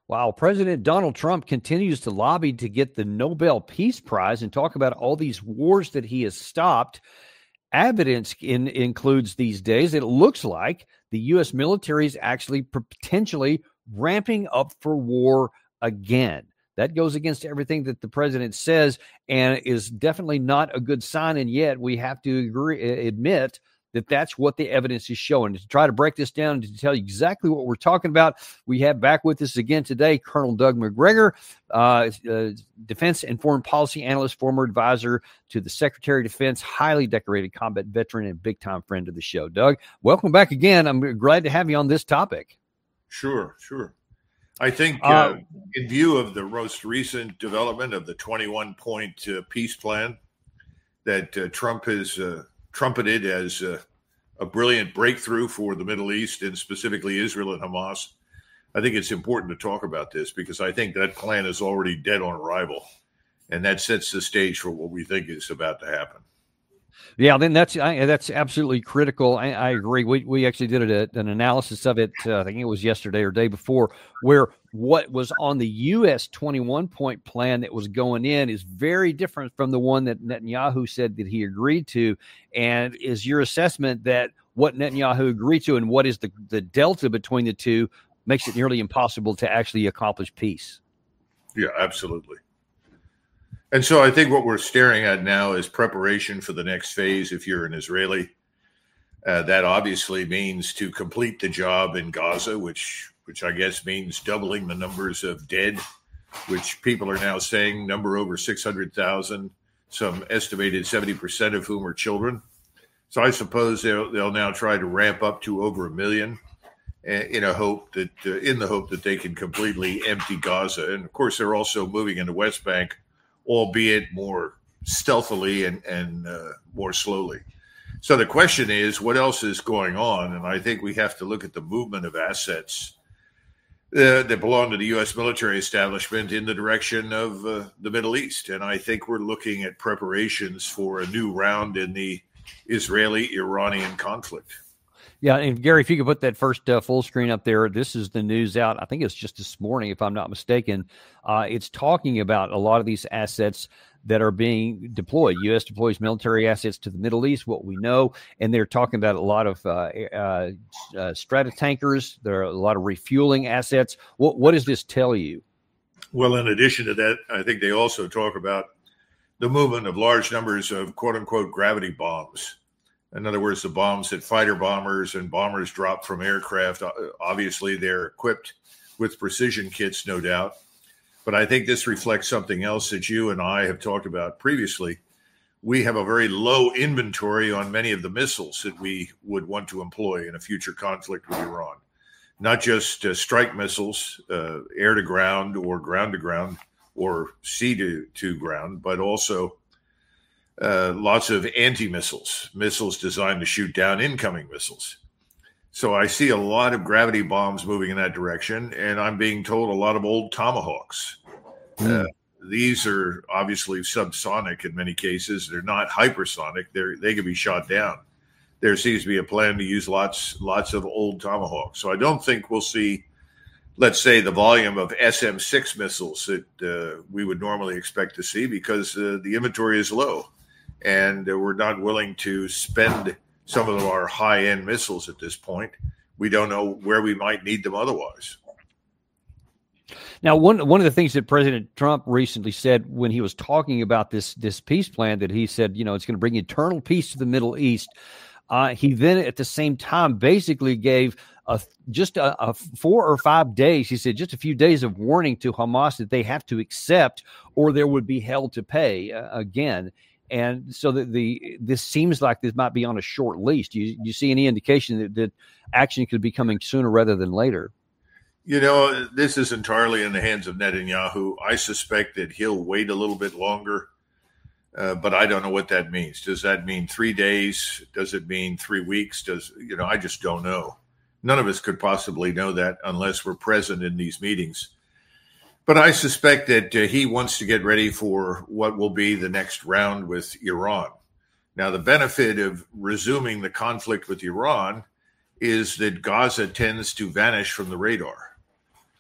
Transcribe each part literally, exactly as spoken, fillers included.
While President Donald Trump continues to lobby to get the Nobel Peace Prize and talk about all these wars that he has stopped, evidence in, includes these days that it looks like the U S military is actually potentially ramping up for war again. That goes against everything that the president says and is definitely not a good sign. And yet we have to agree, admit that that's what the evidence is showing. To try to break this down and to tell you exactly what we're talking about, we have back with us again today Colonel Doug Macgregor, uh, uh, defense and foreign policy analyst, former advisor to the Secretary of Defense, highly decorated combat veteran and big-time friend of the show. Doug, welcome back again. I'm glad to have you on this topic. Sure, sure. I think uh, uh, in view of the most recent development of the twenty-one point uh, peace plan that uh, Trump has uh, trumpeted as uh, a brilliant breakthrough for the Middle East and specifically Israel and Hamas, I think it's important to talk about this because I think that plan is already dead on arrival, and that sets the stage for what we think is about to happen. Yeah, then that's I, that's absolutely critical. I, I agree. We we actually did a, an analysis of it. Uh, I think it was yesterday or day before, where what was on the U S twenty-one point plan that was going in is very different from the one that Netanyahu said that he agreed to. And is your assessment that what Netanyahu agreed to and what is the the delta between the two makes it nearly impossible to actually accomplish peace? Yeah, absolutely. And so I think what we're staring at now is preparation for the next phase. If you're an Israeli, uh, that obviously means to complete the job in Gaza, which which I guess means doubling the numbers of dead, which people are now saying number over six hundred thousand, some estimated seventy percent of whom are children. So I suppose they'll, they'll now try to ramp up to over a million in a hope that uh, in the hope that they can completely empty Gaza. And of course, they're also moving in the West Bank, albeit more stealthily and, and uh, more slowly. So the question is, what else is going on? And I think we have to look at the movement of assets uh, that belong to the U S military establishment in the direction of uh, the Middle East. And I think we're looking at preparations for a new round in the Israeli-Iranian conflict. Yeah, and Gary, if you could put that first uh, full screen up there, this is the news out. I think it's just this morning, if I'm not mistaken. Uh, it's talking about a lot of these assets that are being deployed. U S deploys military assets to the Middle East, what we know, and they're talking about a lot of uh, uh, uh, strata tankers. There are a lot of refueling assets. What, what does this tell you? Well, in addition to that, I think they also talk about the movement of large numbers of quote-unquote gravity bombs. In other words, the bombs that fighter bombers and bombers drop from aircraft. Obviously, they're equipped with precision kits, no doubt. But I think this reflects something else that you and I have talked about previously. We have a very low inventory on many of the missiles that we would want to employ in a future conflict with Iran. Not just uh, strike missiles, uh, air to ground or ground to ground or sea to, to ground, but also Uh, lots of anti-missiles, missiles designed to shoot down incoming missiles. So I see a lot of gravity bombs moving in that direction, and I'm being told a lot of old Tomahawks. Mm. Uh, these are obviously subsonic in many cases. They're not hypersonic. They're, they can be shot down. There seems to be a plan to use lots, lots of old Tomahawks. So I don't think we'll see, let's say, the volume of S M six missiles that uh, we would normally expect to see because uh, the inventory is low. And we're not willing to spend some of our high-end missiles at this point. We don't know where we might need them otherwise. Now, one one of the things that President Trump recently said when he was talking about this this peace plan, that he said, you know, it's going to bring eternal peace to the Middle East. Uh, he then, at the same time, basically gave a, just a, a four or five days. He said just a few days of warning to Hamas that they have to accept, or there would be hell to pay uh, again. And so the, the this seems like this might be on a short leash. Do you, do you see any indication that, that action could be coming sooner rather than later? You know, this is entirely in the hands of Netanyahu. I suspect that he'll wait a little bit longer, uh, but I don't know what that means. Does that mean three days? Does it mean three weeks? Does, you know, I just don't know. None of us could possibly know that unless we're present in these meetings. But I suspect that uh, he wants to get ready for what will be the next round with Iran. Now, the benefit of resuming the conflict with Iran is that Gaza tends to vanish from the radar.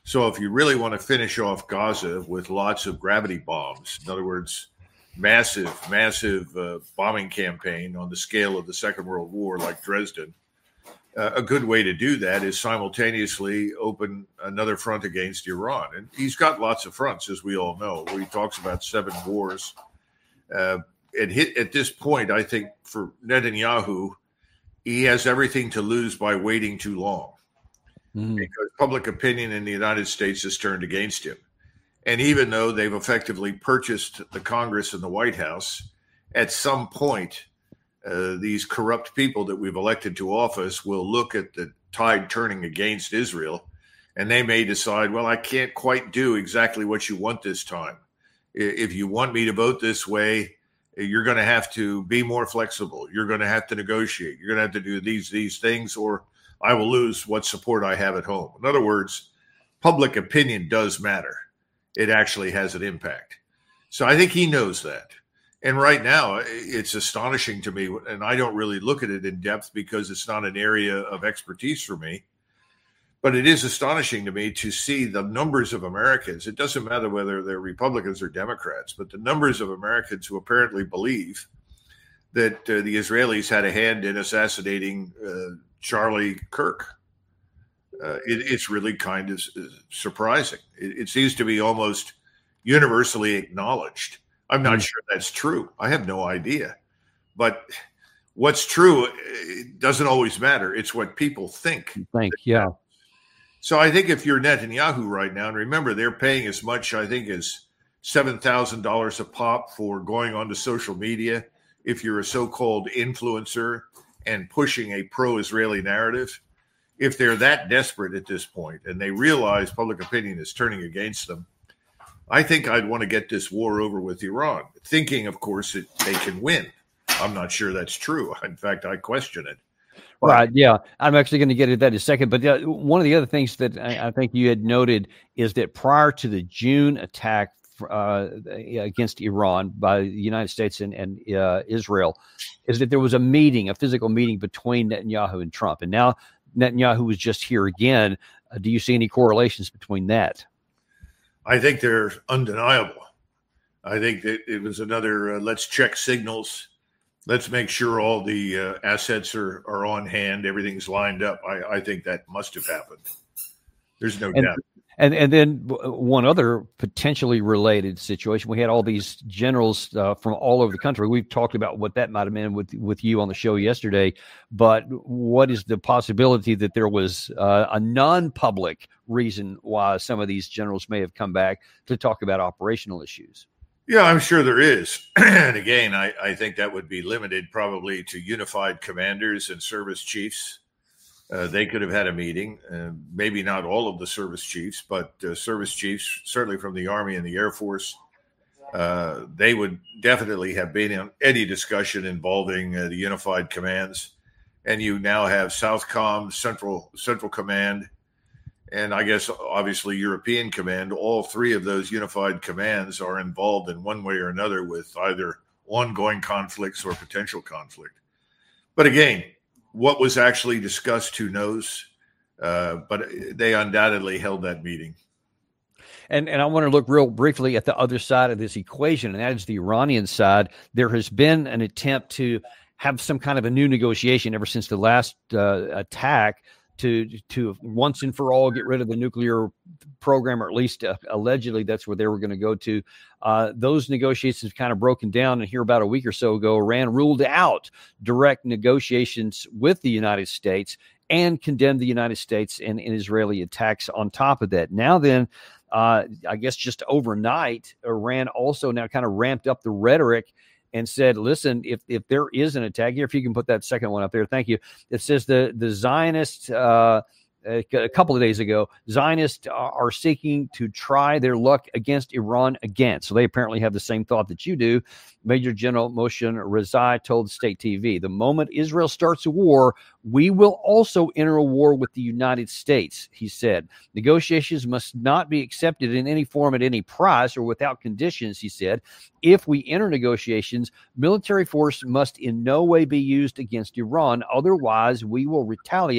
So if you really want to finish off Gaza with lots of gravity bombs, in other words, massive, massive uh, bombing campaign on the scale of the Second World War, like Dresden, uh, a good way to do that is simultaneously open another front against Iran. And he's got lots of fronts, as we all know, where he talks about seven wars. Uh, and hit, at this point, I think for Netanyahu, he has everything to lose by waiting too long. Mm. Because public opinion in the United States has turned against him. And even though they've effectively purchased the Congress and the White House, at some point, uh, these corrupt people that we've elected to office will look at the tide turning against Israel, and they may decide, well, I can't quite do exactly what you want this time. If you want me to vote this way, you're going to have to be more flexible. You're going to have to negotiate. You're going to have to do these, these things, or I will lose what support I have at home. In other words, public opinion does matter. It actually has an impact. So I think he knows that. And right now, it's astonishing to me, and I don't really look at it in depth because it's not an area of expertise for me. But it is astonishing to me to see the numbers of Americans. It doesn't matter whether they're Republicans or Democrats, but the numbers of Americans who apparently believe that uh, the Israelis had a hand in assassinating uh, Charlie Kirk. Uh, it, it's really kind of surprising. It, it seems to be almost universally acknowledged. I'm not mm-hmm. sure that's true. I have no idea. But what's true it doesn't always matter. It's what people think. Think, yeah. So I think if you're Netanyahu right now, and remember, they're paying as much, I think, as seven thousand dollars a pop for going onto social media if you're a so-called influencer and pushing a pro-Israeli narrative. If they're that desperate at this point and they realize public opinion is turning against them, I think I'd want to get this war over with Iran, thinking, of course, that they can win. I'm not sure that's true. In fact, I question it. Right. Yeah. I'm actually going to get to that in a second. But uh, one of the other things that I, I think you had noted is that prior to the June attack uh, against Iran by the United States and, and uh, Israel, is that there was a meeting, a physical meeting between Netanyahu and Trump. And now Netanyahu was just here again. Uh, do you see any correlations between that? I think they're undeniable. I think that it was another uh, let's check signals. Let's make sure all the uh, assets are, are on hand. Everything's lined up. I, I think that must have happened. There's no and, doubt. And and then one other potentially related situation. We had all these generals uh, from all over the country. We've talked about what that might have been with, with you on the show yesterday. But what is the possibility that there was uh, a non-public reason why some of these generals may have come back to talk about operational issues? Yeah, I'm sure there is. And again, I, I think that would be limited probably to unified commanders and service chiefs. Uh, they could have had a meeting, uh, maybe not all of the service chiefs, but uh, service chiefs, certainly from the Army and the Air Force. Uh, they would definitely have been in any discussion involving uh, the unified commands. And you now have Southcom, Central Central Command, and I guess obviously European Command. All three of those unified commands are involved in one way or another with either ongoing conflicts or potential conflict. But again, what was actually discussed, who knows? Uh, but they undoubtedly held that meeting. And and I want to look real briefly at the other side of this equation, and that is the Iranian side. There has been an attempt to have some kind of a new negotiation ever since the last uh, attack to to once and for all get rid of the nuclear program, or at least uh, allegedly that's where they were going to go to. Uh, those negotiations kind of broken down, and here about a week or so ago, Iran ruled out direct negotiations with the United States and condemned the United States and, and Israeli attacks on top of that. Now then, uh, I guess just overnight, Iran also now kind of ramped up the rhetoric and said, listen, if if there is an attack here, if you can put that second one up there, thank you. It says the, the Zionists, uh, a, a couple of days ago, Zionists are seeking to try their luck against Iran again. So they apparently have the same thought that you do. Major General Moshe Rezai told State T V, the moment Israel starts a war, we will also enter a war with the United States, he said. Negotiations must not be accepted in any form at any price or without conditions, he said. If we enter negotiations, military force must in no way be used against Iran. Otherwise, we will retaliate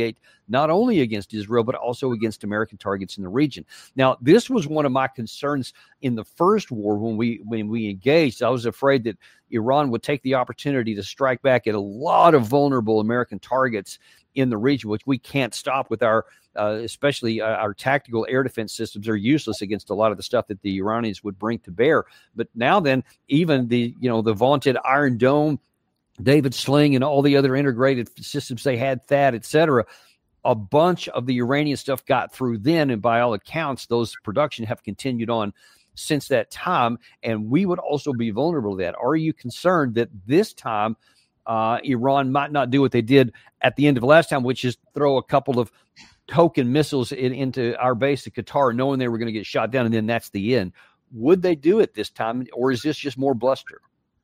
not only against Israel, but also against American targets in the region. Now, this was one of my concerns in the first war when we when we engaged. I was afraid that Iran would take the opportunity to strike back at a lot of vulnerable American targets in the region, which we can't stop with our, uh, especially uh, our tactical air defense systems are useless against a lot of the stuff that the Iranians would bring to bear. But now then, even the, you know, the vaunted Iron Dome, David Sling, and all the other integrated systems they had, THAAD, et cetera, a bunch of the Iranian stuff got through then. And by all accounts, those production have continued on since that time. And we would also be vulnerable to that. Are you concerned that this time uh, Iran might not do what they did at the end of last time, which is throw a couple of token missiles in, into our base at Qatar, knowing they were going to get shot down, and then that's the end? Would they do it this time, or is this just more bluster?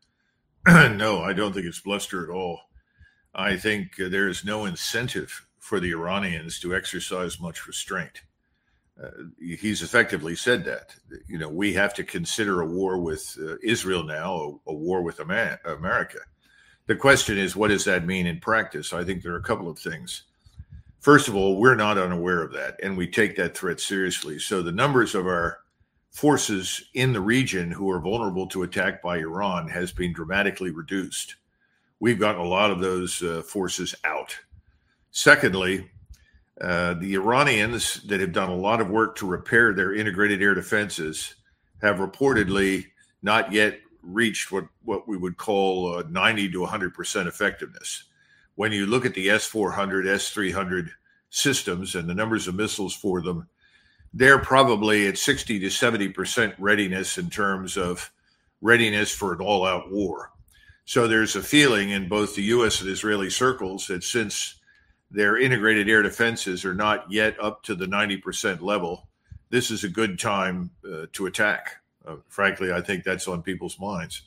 No, I don't think it's bluster at all. I think uh, there is no incentive for the Iranians to exercise much restraint. Uh, he's effectively said that. You know, we have to consider a war with uh, Israel now, a, a war with Amer- America. The question is, what does that mean in practice? I think there are a couple of things. First of all, we're not unaware of that, and we take that threat seriously. So the numbers of our forces in the region who are vulnerable to attack by Iran has been dramatically reduced. We've gotten a lot of those uh, forces out. Secondly, uh, the Iranians that have done a lot of work to repair their integrated air defenses have reportedly not yet reached what, what we would call uh, ninety to one hundred percent effectiveness. When you look at the S four hundred, S three hundred systems and the numbers of missiles for them, they're probably at sixty to seventy percent readiness in terms of readiness for an all-out war. So there's a feeling in both the U S and Israeli circles that since their integrated air defenses are not yet up to the ninety percent level, this is a good time uh, to attack. Uh, frankly, I think that's on people's minds.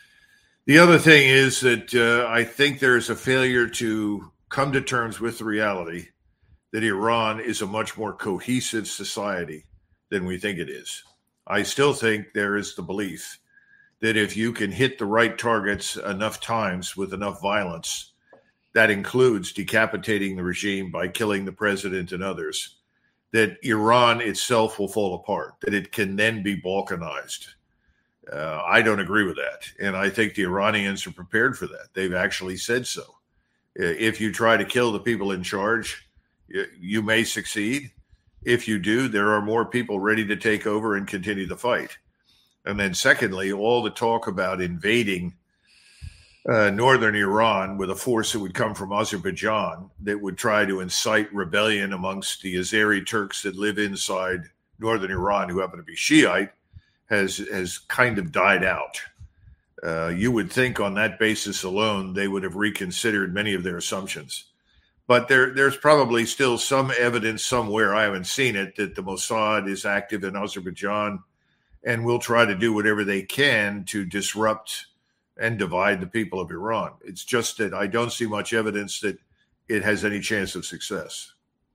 The other thing is that uh, I think there's a failure to come to terms with the reality that Iran is a much more cohesive society than we think it is. I still think there is the belief that if you can hit the right targets enough times with enough violence, that includes decapitating the regime by killing the president and others, that Iran itself will fall apart, that it can then be balkanized. Uh, I don't agree with that. And I think the Iranians are prepared for that. They've actually said so. If you try to kill the people in charge, you may succeed. If you do, there are more people ready to take over and continue the fight. And then secondly, all the talk about invading uh, northern Iran with a force that would come from Azerbaijan that would try to incite rebellion amongst the Azeri Turks that live inside northern Iran, who happen to be Shiite, has, has kind of died out. Uh, you would think on that basis alone, they would have reconsidered many of their assumptions. But there, there's probably still some evidence somewhere, I haven't seen it, that the Mossad is active in Azerbaijan and will try to do whatever they can to disrupt and divide the people of Iran. It's just that I don't see much evidence that it has any chance of success.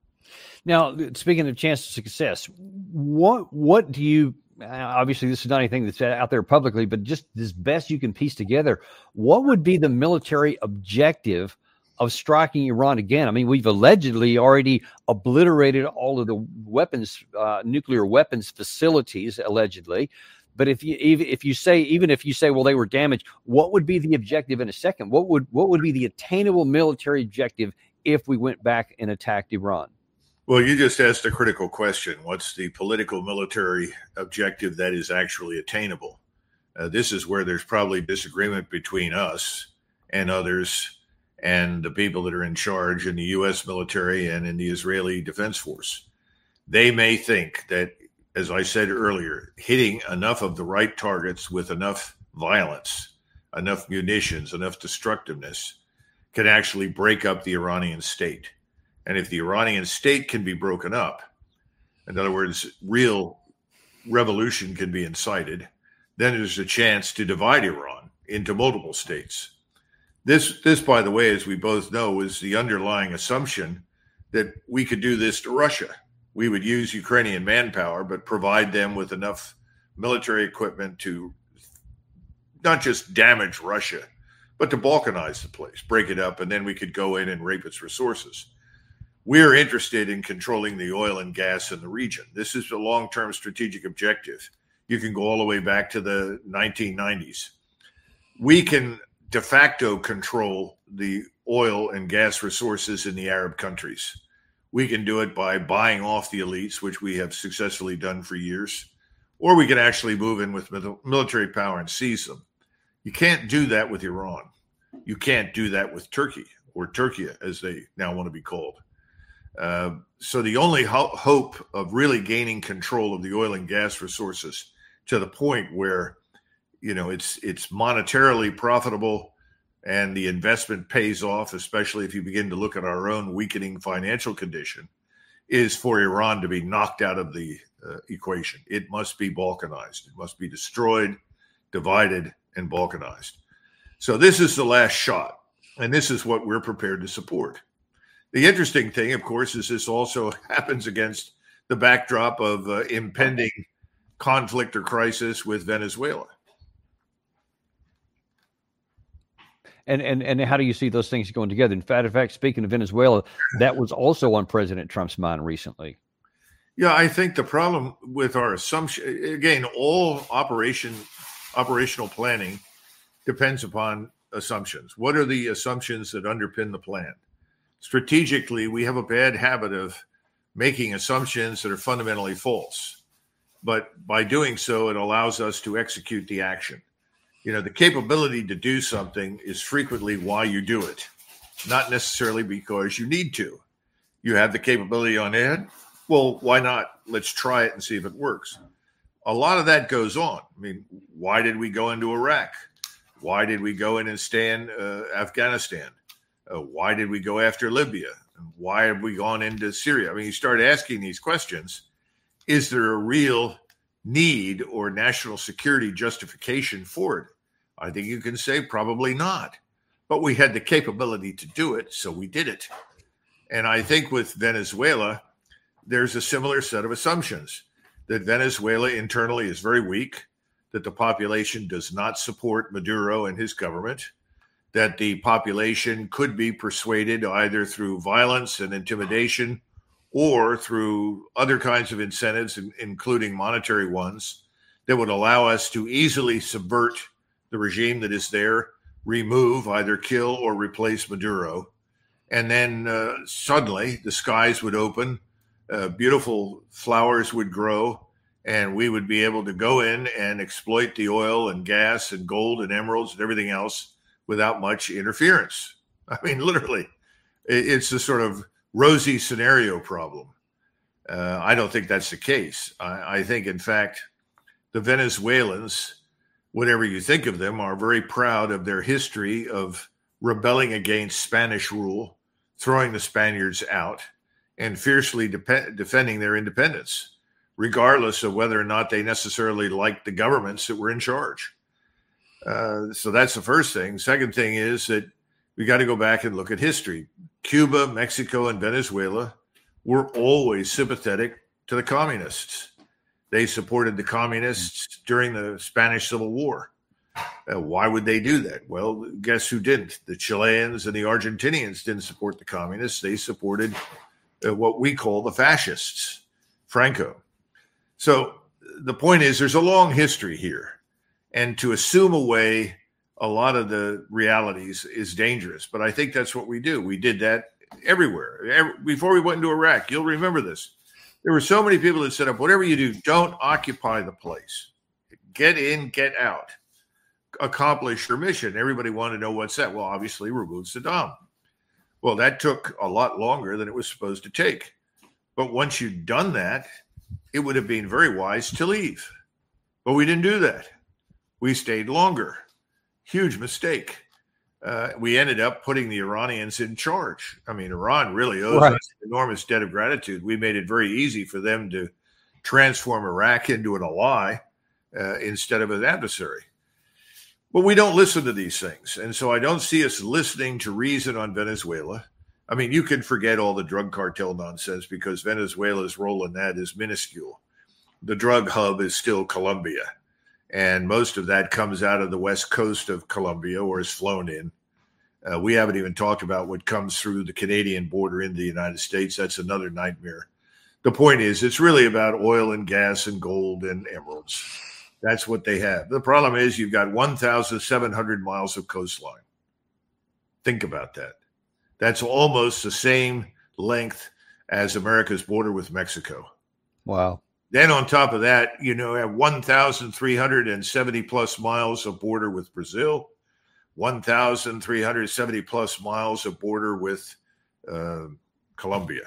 Now, speaking of chance of success, what what do you, obviously this is not anything that's out there publicly, but just as best you can piece together, what would be the military objective of striking Iran again? I mean, we've allegedly already obliterated all of the weapons, uh, nuclear weapons facilities, allegedly. But if you if you say even if you say, well, they were damaged, what would be the objective in a second? What would what would be the attainable military objective if we went back and attacked Iran? Well, you just asked a critical question. What's the political military objective that is actually attainable? Uh, this is where there's probably disagreement between us and others and the people that are in charge in the U S military and in the Israeli Defense Force. They may think that, as I said earlier, hitting enough of the right targets with enough violence, enough munitions, enough destructiveness can actually break up the Iranian state. And if the Iranian state can be broken up, in other words, real revolution can be incited, then there's a chance to divide Iran into multiple states. This, this, by the way, as we both know, is the underlying assumption that we could do this to Russia. We would use Ukrainian manpower, but provide them with enough military equipment to not just damage Russia, but to balkanize the place, break it up, and then we could go in and rape its resources. we're interested in controlling the oil and gas in the region. This is a long-term strategic objective. You can go all the way back to the nineteen nineties. We can de facto control the oil and gas resources in the Arab countries. We can do it by buying off the elites, which we have successfully done for years, or we can actually move in with military power and seize them. You can't do that with Iran. You can't do that with Turkey, or Turkey, as they now want to be called. Uh, so the only ho- hope of really gaining control of the oil and gas resources to the point where, you know, it's it's monetarily profitable and the investment pays off, especially if you begin to look at our own weakening financial condition, is for Iran to be knocked out of the uh, equation. It must be balkanized. It must be destroyed, divided, and balkanized. So this is the last shot, and this is what we're prepared to support. The interesting thing, of course, is this also happens against the backdrop of uh, impending conflict or crisis with Venezuela. And, and and how do you see those things going together? In fact, in fact, speaking of Venezuela, that was also on President Trump's mind recently. Yeah, I think the problem with our assumption, again, all operation operational planning depends upon assumptions. What are the assumptions that underpin the plan? Strategically, we have a bad habit of making assumptions that are fundamentally false. But by doing so, it allows us to execute the action. You know, the capability to do something is frequently why you do it, not necessarily because you need to. You have the capability on hand. Well, why not? Let's try it and see if it works. A lot of that goes on. I mean, why did we go into Iraq? Why did we go in and stay in uh, Afghanistan? Uh, why did we go after Libya? Why have we gone into Syria? I mean, you start asking these questions. Is there a real need or national security justification for it? I think you can say probably not. But we had the capability to do it, so we did it. And I think with Venezuela, there's a similar set of assumptions that Venezuela internally is very weak, that the population does not support Maduro and his government, that the population could be persuaded either through violence and intimidation or through other kinds of incentives, including monetary ones, that would allow us to easily subvert the regime that is there, remove, either kill or replace Maduro. And then uh, suddenly the skies would open, uh, beautiful flowers would grow, and we would be able to go in and exploit the oil and gas and gold and emeralds and everything else without much interference. I mean, literally, it's a sort of rosy scenario problem. Uh, I don't think that's the case. I, I think, in fact, the Venezuelans, whatever you think of them, are very proud of their history of rebelling against Spanish rule, throwing the Spaniards out, and fiercely de- defending their independence, regardless of whether or not they necessarily liked the governments that were in charge. Uh, so that's the first thing. Second thing is that we got to go back and look at history. Cuba, Mexico, and Venezuela were always sympathetic to the communists. They supported the communists during the Spanish Civil War. Uh, why would they do that? Well, guess who didn't? The Chileans and the Argentinians didn't support the communists. They supported uh, what we call the fascists, Franco. So the point is, there's a long history here. And to assume away a lot of the realities is dangerous. But I think that's what we do. We did that everywhere. Every, before we went into Iraq, you'll remember this. There were so many people that said, up, whatever you do, don't occupy the place. Get in, get out. Accomplish your mission. Everybody wanted to know what's that. Well, obviously, remove Saddam. Well, that took a lot longer than it was supposed to take. But once you'd done that, it would have been very wise to leave. But we didn't do that. We stayed longer. Huge mistake. Uh, we ended up putting the Iranians in charge. I mean, Iran really owes right. us an enormous debt of gratitude. We made it very easy for them to transform Iraq into an ally uh, instead of an adversary. But we don't listen to these things. And so I don't see us listening to reason on Venezuela. I mean, you can forget all the drug cartel nonsense because Venezuela's role in that is minuscule. The drug hub is still Colombia. And most of that comes out of the west coast of Colombia or is flown in. Uh, we haven't even talked about what comes through the Canadian border into the United States. That's another nightmare. The point is, it's really about oil and gas and gold and emeralds. That's what they have. The problem is you've got one thousand seven hundred miles of coastline. Think about that. That's almost the same length as America's border with Mexico. Wow. Then on top of that, you know, have one thousand three hundred seventy plus miles of border with Brazil, one thousand three hundred seventy plus miles of border with uh, Colombia.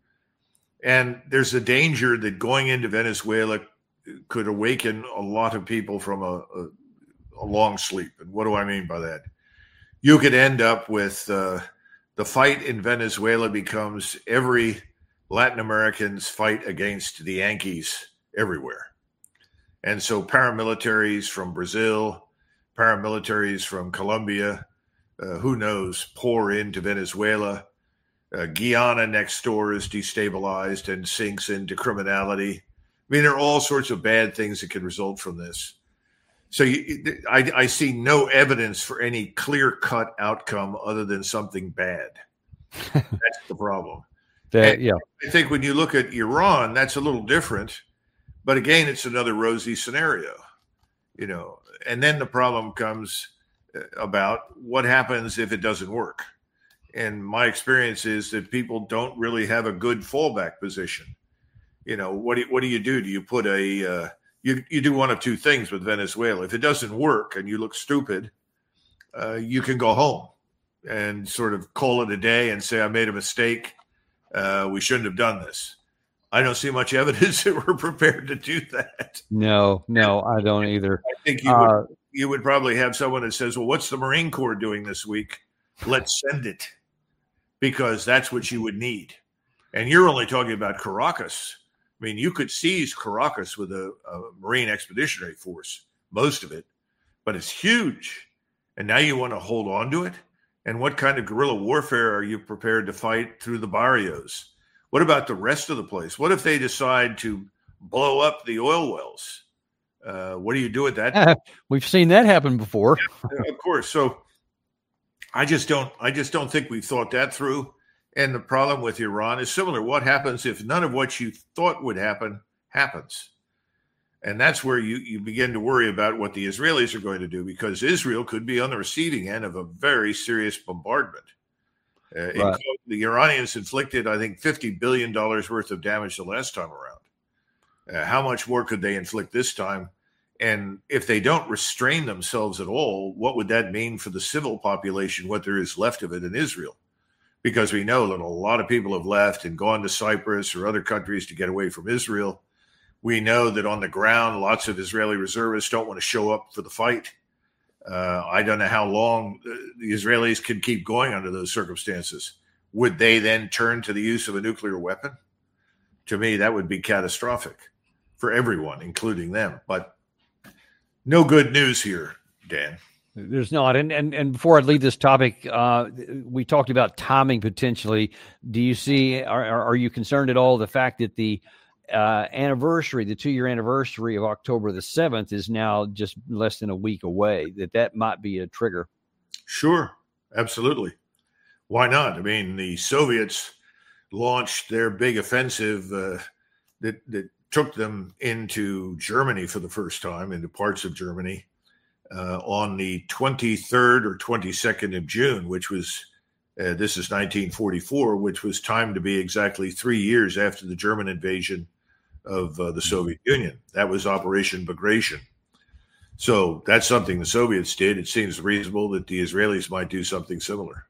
And there's a danger that going into Venezuela could awaken a lot of people from a, a, a long sleep. And what do I mean by that? You could end up with uh, the fight in Venezuela becomes every Latin American's fight against the Yankees everywhere. And so paramilitaries from Brazil, paramilitaries from Colombia, uh, who knows, pour into Venezuela. Uh, Guyana next door is destabilized and sinks into criminality. I mean, there are all sorts of bad things that can result from this. So you, I, I see no evidence for any clear-cut outcome other than something bad. That's the problem. That, yeah. I think when you look at Iran, that's a little different. But again, it's another rosy scenario, you know. And then the problem comes about what happens if it doesn't work. And my experience is that people don't really have a good fallback position. You know, what do you, what do you do? Do you put a uh, you you do one of two things with Venezuela? If it doesn't work and you look stupid, uh, you can go home and sort of call it a day and say, I made a mistake. Uh, we shouldn't have done this. I don't see much evidence that we're prepared to do that. No, no, I don't either. I think you, uh, would, you would probably have someone that says, well, what's the Marine Corps doing this week? Let's send it, because that's what you would need. And you're only talking about Caracas. I mean, you could seize Caracas with a, a Marine Expeditionary Force, most of it, but it's huge. And now you want to hold on to it? And what kind of guerrilla warfare are you prepared to fight through the barrios? What about the rest of the place? What if they decide to blow up the oil wells? Uh, what do you do with that? Uh, we've seen that happen before. Yeah, of course. So I just don't. I just don't think we've thought that through. And the problem with Iran is similar. What happens if none of what you thought would happen happens? And that's where you, you begin to worry about what the Israelis are going to do, because Israel could be on the receiving end of a very serious bombardment. Uh, right. The Iranians inflicted, I think, fifty billion dollars worth of damage the last time around. Uh, how much more could they inflict this time? And if they don't restrain themselves at all, what would that mean for the civil population, what there is left of it in Israel? Because we know that a lot of people have left and gone to Cyprus or other countries to get away from Israel. We know that on the ground, lots of Israeli reservists don't want to show up for the fight. Uh, I don't know how long the Israelis can keep going under those circumstances. Would they then turn to the use of a nuclear weapon? To me, that would be catastrophic for everyone, including them. But no good news here, Dan. There's not. And and, and before I leave this topic, uh, we talked about timing potentially. Do you see, are, are you concerned at all the fact that the uh, anniversary, the two-year anniversary of October the seventh is now just less than a week away, that that might be a trigger? Sure, absolutely. Why not? I mean, the Soviets launched their big offensive uh, that, that took them into Germany for the first time, into parts of Germany, uh, on the twenty-third or twenty-second of June, which was, uh, this is nineteen forty-four, which was timed to be exactly three years after the German invasion of uh, the Soviet Union. That was Operation Bagration. So that's something the Soviets did. It seems reasonable that the Israelis might do something similar.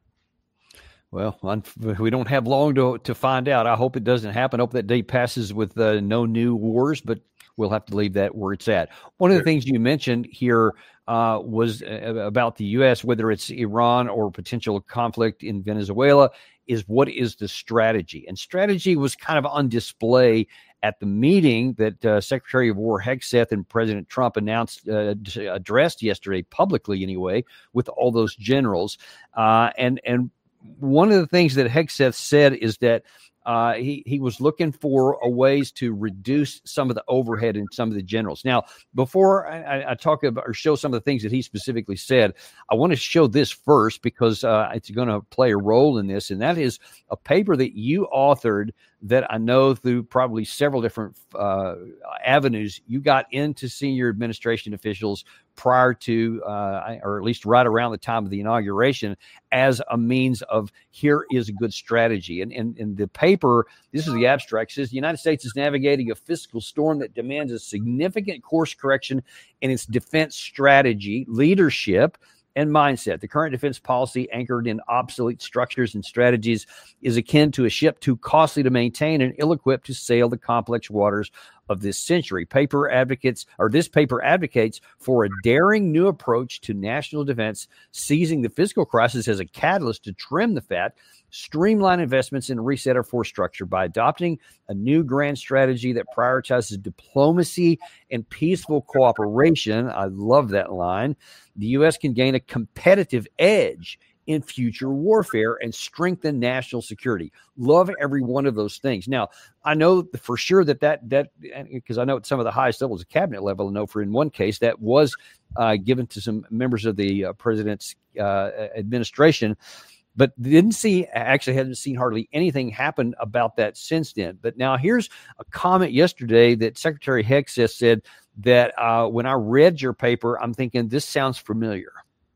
Well, we don't have long to to find out. I hope it doesn't happen. I hope that day passes with uh, no new wars, but we'll have to leave that where it's at. One of the things you mentioned here uh, was uh, about the U S, whether it's Iran or potential conflict in Venezuela, is what is the strategy? And strategy was kind of on display at the meeting that uh, Secretary of War Hegseth and President Trump announced, uh, addressed yesterday, publicly anyway, with all those generals. Uh, and, and one of the things that Hegseth said is that Uh, he he was looking for a ways to reduce some of the overhead in some of the generals. Now, before I, I talk about or show some of the things that he specifically said, I want to show this first because uh, it's going to play a role in this, and that is a paper that you authored that I know through probably several different uh, avenues you got into senior administration officials prior to, uh, or at least right around the time of the inauguration, as a means of here is a good strategy. And in and, and the paper, this is the abstract, says the United States is navigating a fiscal storm that demands a significant course correction in its defense strategy, leadership, and mindset. The current defense policy, anchored in obsolete structures and strategies, is akin to a ship too costly to maintain and ill-equipped to sail the complex waters of this century. Paper advocates, or this paper advocates for a daring new approach to national defense, seizing the fiscal crisis as a catalyst to trim the fat, streamline investments, and reset our force structure by adopting a new grand strategy that prioritizes diplomacy and peaceful cooperation. I love that line. The U S can gain a competitive edge in future warfare and strengthen national security. Love every one of those things. Now, I know for sure that that, that because I know at some of the highest levels of cabinet level, I know for in one case that was uh, given to some members of the uh, president's uh, administration, but didn't see, actually hasn't seen hardly anything happen about that since then. But now here's a comment yesterday that Secretary Hegseth said that uh, when I read your paper, I'm thinking this sounds familiar.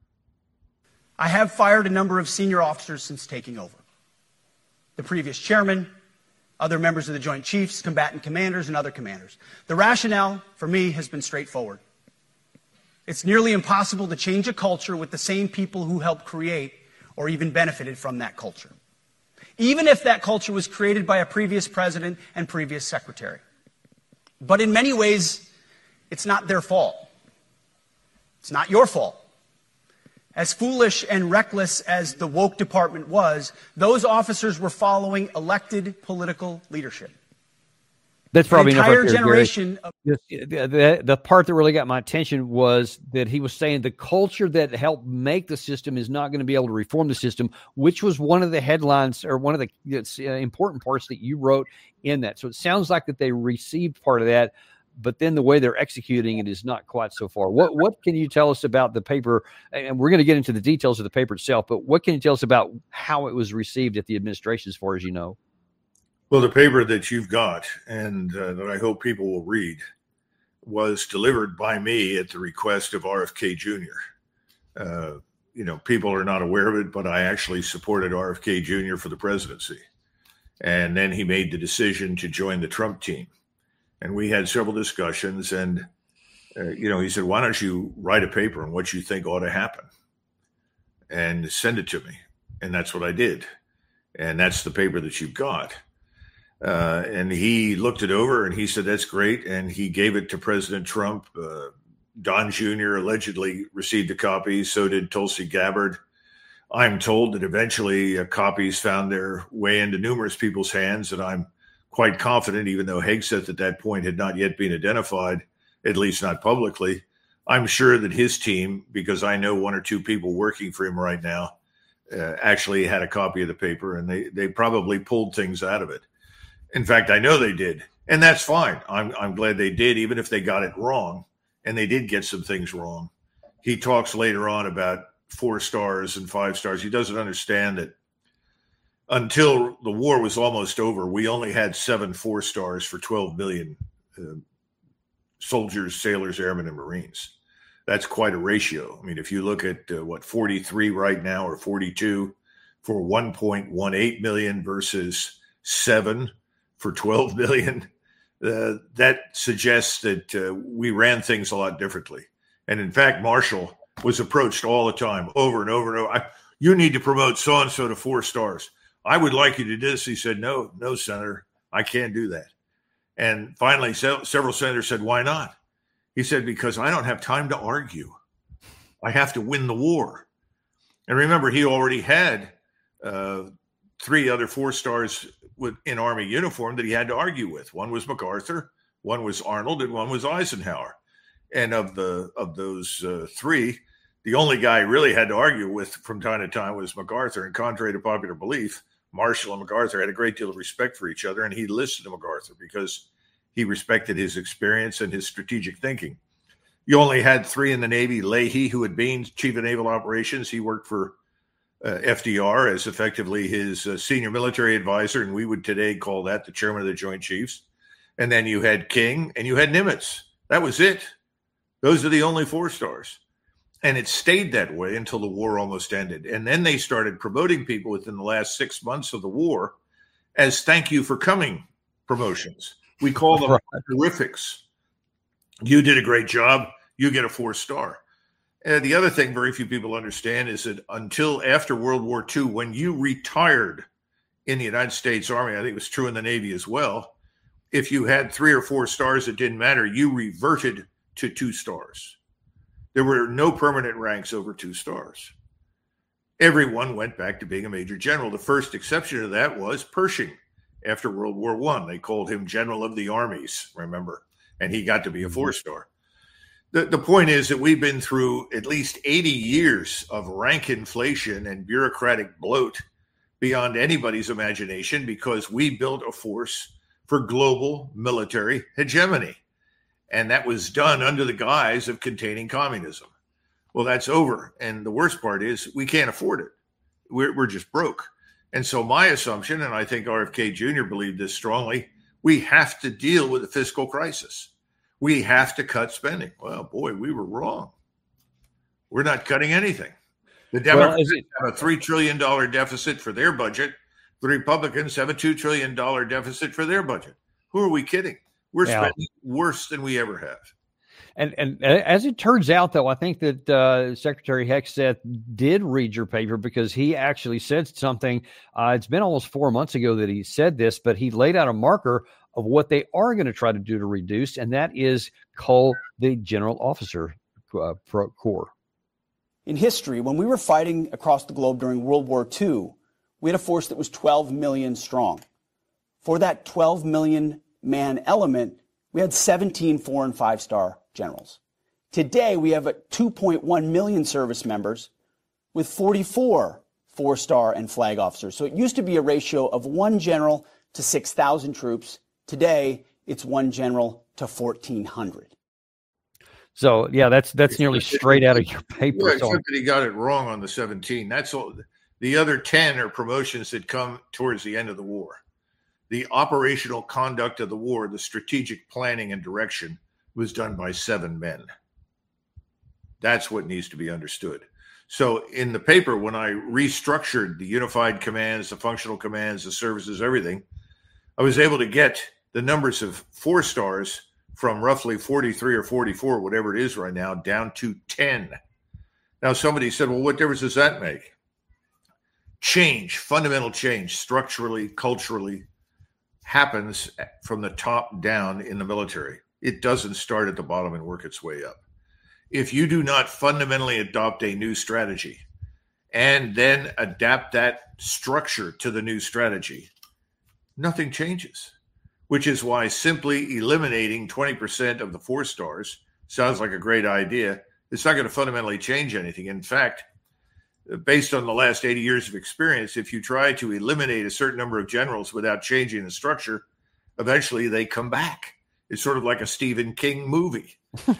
I have fired a number of senior officers since taking over. The previous chairman, other members of the Joint Chiefs, combatant commanders, and other commanders. The rationale for me has been straightforward. It's nearly impossible to change a culture with the same people who helped create or even benefited from that culture, even if that culture was created by a previous president and previous secretary. But in many ways, it's not their fault. It's not your fault. As foolish and reckless as the woke department was, those officers were following elected political leadership. That's probably an enough entire right there, generation of the, the, the part that really got my attention was that he was saying the culture that helped make the system is not going to be able to reform the system, which was one of the headlines or one of the uh, important parts that you wrote in that. So it sounds like that they received part of that, but then the way they're executing it is not quite so far. What what can you tell us about the paper? And we're going to get into the details of the paper itself, but what can you tell us about how it was received at the administration, as far as you know? Well, the paper that you've got and uh, that I hope people will read was delivered by me at the request of R F K Junior Uh, you know, people are not aware of it, but I actually supported R F K Junior for the presidency. And then he made the decision to join the Trump team. And we had several discussions, and, uh, you know, he said, why don't you write a paper on what you think ought to happen and send it to me? And that's what I did. And that's the paper that you've got. Uh, and he looked it over and he said, that's great. And he gave it to President Trump. Uh, Don Junior allegedly received a copy. So did Tulsi Gabbard. I'm told that eventually uh, copies found their way into numerous people's hands, and I'm quite confident, even though Hegseth at that point had not yet been identified, at least not publicly, I'm sure that his team, because I know one or two people working for him right now, uh, actually had a copy of the paper, and they, they probably pulled things out of it. In fact, I know they did, and that's fine. I'm, I'm glad they did, even if they got it wrong, and they did get some things wrong. He talks later on about four stars and five stars. He doesn't understand that until the war was almost over, we only had seven four stars for twelve million uh, soldiers, sailors, airmen, and Marines. That's quite a ratio. I mean, if you look at uh, what, forty-three right now or forty-two for one point one eight million versus seven for twelve million, uh, that suggests that uh, we ran things a lot differently. And in fact, Marshall was approached all the time, over and over and over. I, you need to promote so-and-so to four stars. I would like you to do this. He said, no, no, Senator, I can't do that. And finally, se- several senators said, why not? He said, because I don't have time to argue. I have to win the war. And remember, he already had uh, three other four stars with, in Army uniform that he had to argue with. One was MacArthur, one was Arnold, and one was Eisenhower. And of the of those uh, three, the only guy he really had to argue with from time to time was MacArthur. And contrary to popular belief, Marshall and MacArthur had a great deal of respect for each other, and he listened to MacArthur because he respected his experience and his strategic thinking. You only had three in the Navy. Leahy, who had been Chief of Naval Operations, he worked for uh, F D R as effectively his uh, senior military advisor, and we would today call that the chairman of the Joint Chiefs. And then you had King and you had Nimitz. That was it. Those are the only four stars. And it stayed that way until the war almost ended. And then they started promoting people within the last six months of the war as thank you for coming promotions. We call them honorifics. You did a great job. You get a four star. And the other thing very few people understand is that until after World War Two, when you retired in the United States Army, I think it was true in the Navy as well, if you had three or four stars, it didn't matter. You reverted to two stars. There were no permanent ranks over two stars. Everyone went back to being a major general. The first exception to that was Pershing after World War One. They called him General of the Armies, remember, and he got to be a four-star. The, the point is that we've been through at least eighty years of rank inflation and bureaucratic bloat beyond anybody's imagination because we built a force for global military hegemony. And that was done under the guise of containing communism. Well, that's over. And the worst part is we can't afford it. We're, we're just broke. And so my assumption, and I think R F K Junior believed this strongly, we have to deal with the fiscal crisis. We have to cut spending. Well, boy, we were wrong. We're not cutting anything. The Democrats well, it- have a three trillion dollars deficit for their budget. The Republicans have a two trillion dollars deficit for their budget. Who are we kidding? We're yeah. spending worse than we ever have. And and as it turns out, though, I think that uh, Secretary Hegseth did read your paper because he actually said something. Uh, it's been almost four months ago that he said this, but he laid out a marker of what they are going to try to do to reduce, and that is cull the general officer uh, corps. In history, when we were fighting across the globe during World War Two, we had a force that was twelve million strong. For that twelve million man element, we had seventeen four and five star generals. Today, we have two point one million service members with forty-four four star and flag officers. So it used to be a ratio of one general to six thousand troops. Today, it's one general to fourteen hundred. So, yeah, that's that's nearly straight out of your paper. Yeah, except that he got it wrong on the seventeen. That's all. The other ten are promotions that come towards the end of the war. The operational conduct of the war, the strategic planning and direction, was done by seven men. That's what needs to be understood. So in the paper, when I restructured the unified commands, the functional commands, the services, everything, I was able to get the numbers of four stars from roughly forty-three or forty-four, whatever it is right now, down to ten. Now, somebody said, well, what difference does that make? Change, fundamental change, structurally, culturally, happens from the top down in the military. It doesn't start at the bottom and work its way up. If you do not fundamentally adopt a new strategy and then adapt that structure to the new strategy, nothing changes, which is why simply eliminating twenty percent of the four stars sounds like a great idea. It's not going to fundamentally change anything. In fact, based on the last eighty years of experience, if you try to eliminate a certain number of generals without changing the structure, eventually they come back. It's sort of like a Stephen King movie.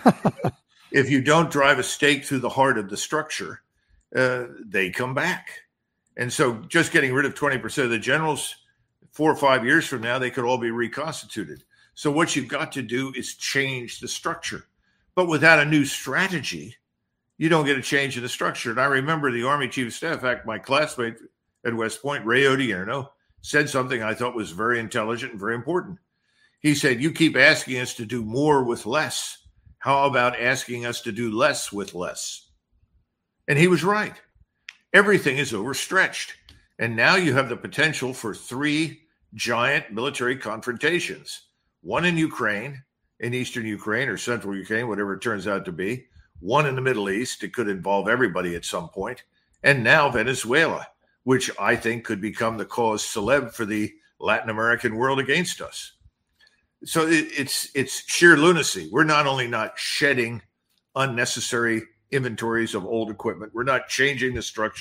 If you don't drive a stake through the heart of the structure, uh, they come back. And so just getting rid of twenty percent of the generals, four or five years from now, they could all be reconstituted. So what you've got to do is change the structure. But without a new strategy, you don't get a change in the structure. And I remember the Army Chief of Staff, in fact, my classmate at West Point, Ray Odierno, said something I thought was very intelligent and very important. He said, you keep asking us to do more with less. How about asking us to do less with less? And he was right. Everything is overstretched. And now you have the potential for three giant military confrontations. One in Ukraine, in eastern Ukraine or central Ukraine, whatever it turns out to be. One in the Middle East. It could involve everybody at some point. And now Venezuela, which I think could become the cause celeb for the Latin American world against us. So it, it's it's sheer lunacy. We're not only not shedding unnecessary inventories of old equipment, we're not changing the structure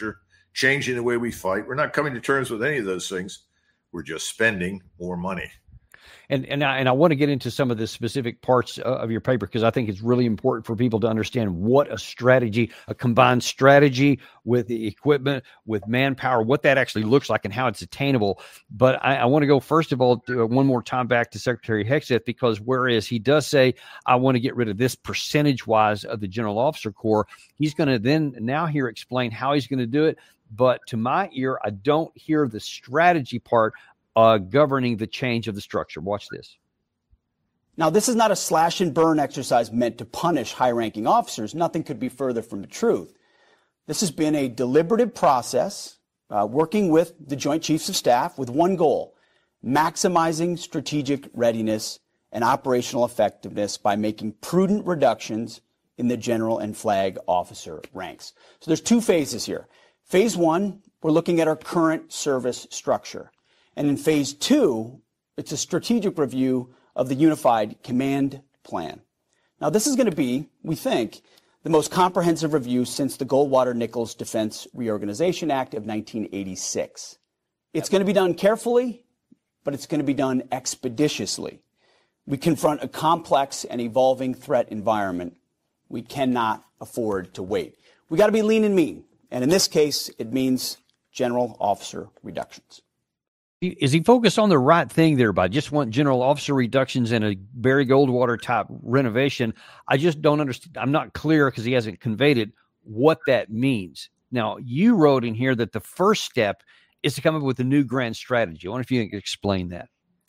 changing the way we fight. We're not coming to terms with any of those things. We're just spending more money. And and I, and I want to get into some of the specific parts of your paper because I think it's really important for people to understand what a strategy, a combined strategy with the equipment, with manpower, what that actually looks like and how it's attainable. But I, I want to go, first of all, to, uh, one more time back to Secretary Hegseth, because whereas he does say, I want to get rid of this percentage-wise of the General Officer Corps, he's going to then now here explain how he's going to do it. But to my ear, I don't hear the strategy part Uh, governing the change of the structure. Watch this. Now, this is not a slash and burn exercise meant to punish high-ranking officers. Nothing could be further from the truth. This has been a deliberative process, uh, working with the Joint Chiefs of Staff with one goal: maximizing strategic readiness and operational effectiveness by making prudent reductions in the general and flag officer ranks. So there's two phases here. Phase one, we're looking at our current service structure. And in phase two, it's a strategic review of the Unified Command Plan. Now, this is going to be, we think, the most comprehensive review since the Goldwater-Nichols Defense Reorganization Act of nineteen eighty-six. It's going to be done carefully, but it's going to be done expeditiously. We confront a complex and evolving threat environment. We cannot afford to wait. We got to be lean and mean. And in this case, it means general officer reductions. Is he focused on the right thing there by just want general officer reductions and a Barry Goldwater type renovation? I just don't understand. I'm not clear because he hasn't conveyed it what that means. Now, you wrote in here that the first step is to come up with a new grand strategy. I wonder if you can explain that.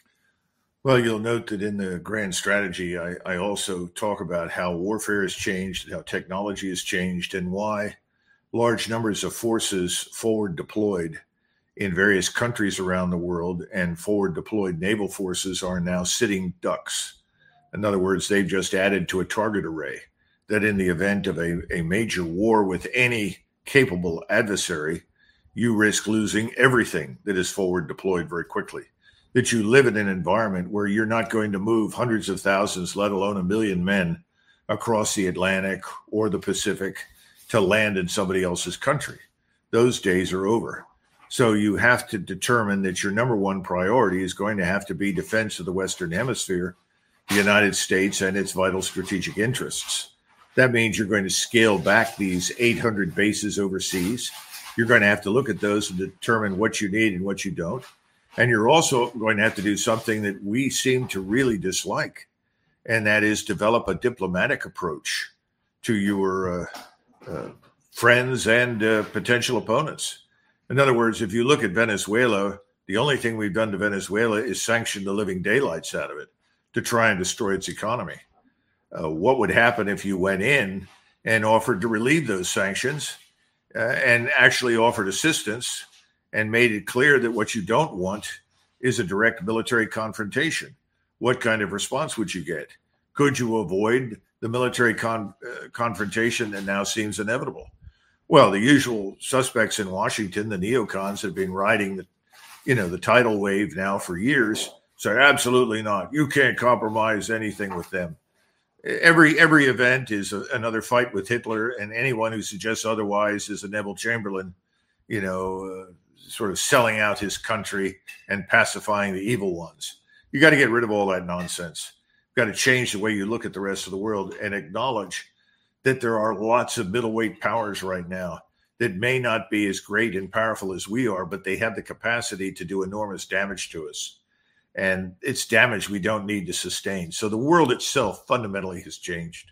Well, you'll note that in the grand strategy, I, I also talk about how warfare has changed, how technology has changed, and why large numbers of forces forward deployed in various countries around the world and forward deployed naval forces are now sitting ducks. In other words, they've just added to a target array that in the event of a, a major war with any capable adversary, you risk losing everything that is forward deployed very quickly. That you live in an environment where you're not going to move hundreds of thousands, let alone a million men across the Atlantic or the Pacific to land in somebody else's country. Those days are over. So you have to determine that your number one priority is going to have to be defense of the Western Hemisphere, the United States, and its vital strategic interests. That means you're going to scale back these eight hundred bases overseas. You're going to have to look at those and determine what you need and what you don't. And you're also going to have to do something that we seem to really dislike, and that is develop a diplomatic approach to your uh, uh, friends and uh, potential opponents. In other words, if you look at Venezuela, the only thing we've done to Venezuela is sanction the living daylights out of it to try and destroy its economy. Uh, what would happen if you went in and offered to relieve those sanctions uh, and actually offered assistance and made it clear that what you don't want is a direct military confrontation? What kind of response would you get? Could you avoid the military con- uh, confrontation that now seems inevitable? Well, the usual suspects in Washington, the neocons, have been riding the, you know, the tidal wave now for years. Say, absolutely not. You can't compromise anything with them. Every every event is a, another fight with Hitler, and anyone who suggests otherwise is a Neville Chamberlain, you know, uh, sort of selling out his country and pacifying the evil ones. You got to get rid of all that nonsense. You've got to change the way you look at the rest of the world and acknowledge that there are lots of middleweight powers right now that may not be as great and powerful as we are, but they have the capacity to do enormous damage to us. And it's damage we don't need to sustain. So the world itself fundamentally has changed.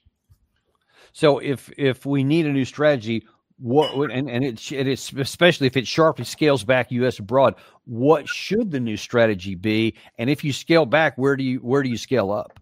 So if if we need a new strategy, what would, and, and it, it is, especially if it sharply scales back U S abroad, what should the new strategy be? And if you scale back, where do you where do you scale up?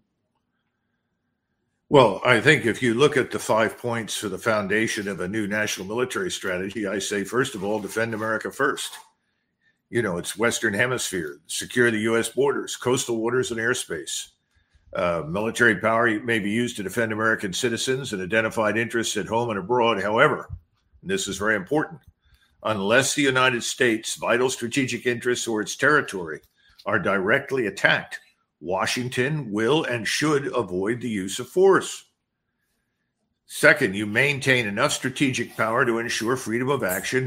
Well, I think if you look at the five points for the foundation of a new national military strategy, I say, first of all, defend America first. You know, it's Western Hemisphere, secure the U S borders, coastal waters and airspace. Uh, military power may be used to defend American citizens and identified interests at home and abroad. However, and this is very important, unless the United States' vital strategic interests or its territory are directly attacked, Washington will and should avoid the use of force. Second, you maintain enough strategic power to ensure freedom of action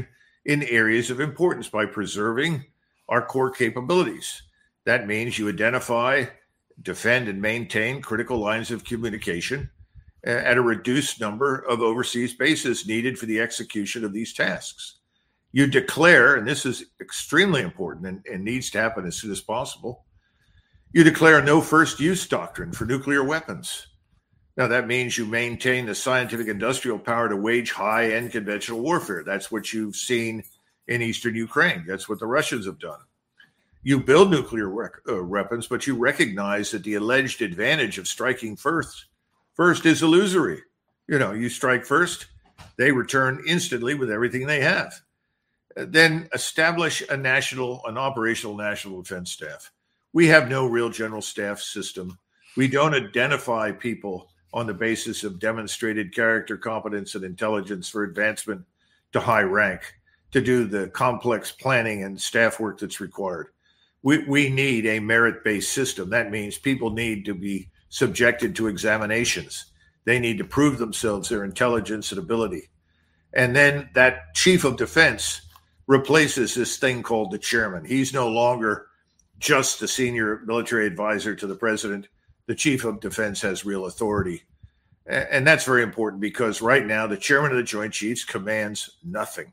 in areas of importance by preserving our core capabilities. That means you identify, defend, and maintain critical lines of communication at a reduced number of overseas bases needed for the execution of these tasks. You declare, and this is extremely important and, and needs to happen as soon as possible, you declare no first use doctrine for nuclear weapons. Now, that means you maintain the scientific industrial power to wage high-end conventional warfare. That's what you've seen in eastern Ukraine. That's what the Russians have done. You build nuclear rec- uh, weapons, but you recognize that the alleged advantage of striking first, first is illusory. You know, you strike first, they return instantly with everything they have. Uh, then establish a national, an operational national defense staff. We have no real general staff system. We don't identify people on the basis of demonstrated character, competence, and intelligence for advancement to high rank, to do the complex planning and staff work that's required. We, we need a merit-based system. That means people need to be subjected to examinations. They need to prove themselves, their intelligence and ability. And then that chief of defense replaces this thing called the chairman. He's no longer just the senior military advisor to the president. The chief of defense has real authority. And that's very important because right now the chairman of the Joint Chiefs commands nothing.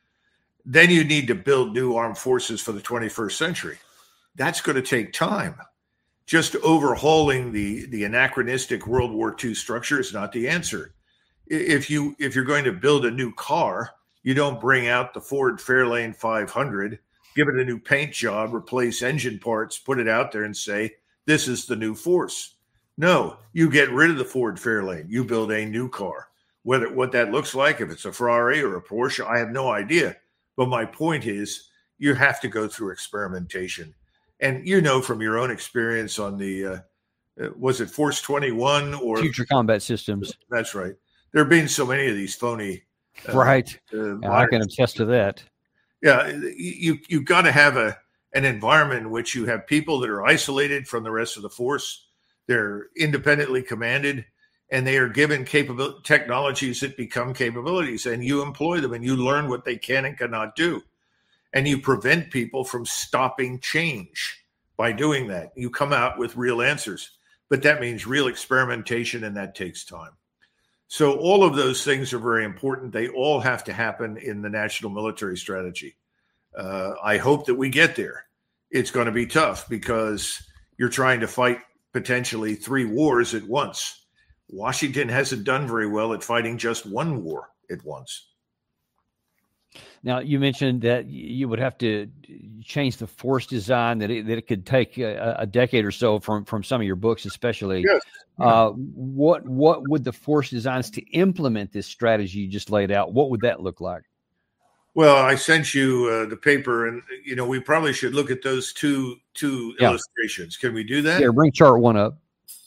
Then you need to build new armed forces for the twenty-first century. That's going to take time. Just overhauling the, the anachronistic World War Two structure is not the answer. If, you, if you're going to build a new car, you don't bring out the Ford Fairlane five hundred, give it a new paint job, replace engine parts, put it out there and say, this is the new force. No, you get rid of the Ford Fairlane. You build a new car. Whether what that looks like, if it's a Ferrari or a Porsche, I have no idea. But my point is, you have to go through experimentation. And you know from your own experience on the, uh, was it Force twenty-one or Future Combat Systems? That's right. There have been so many of these phony. Uh, right. Uh, I can attest to that. Yeah, you you got to have a an environment in which you have people that are isolated from the rest of the force. They're independently commanded, and they are given capable technologies that become capabilities, and you employ them, and you learn what they can and cannot do. And you prevent people from stopping change by doing that. You come out with real answers, but that means real experimentation, and that takes time. So all of those things are very important. They all have to happen in the national military strategy. Uh, I hope that we get there. It's going to be tough because you're trying to fight potentially three wars at once. Washington hasn't done very well at fighting just one war at once. Now, you mentioned that you would have to change the force design, that it, that it could take a, a decade or so from, from some of your books, especially. Yes. Uh, what what would the force designs to implement this strategy you just laid out? What would that look like? Well, I sent you uh, the paper, and you know we probably should look at those two two yeah. illustrations. Can we do that? Yeah, bring chart one up.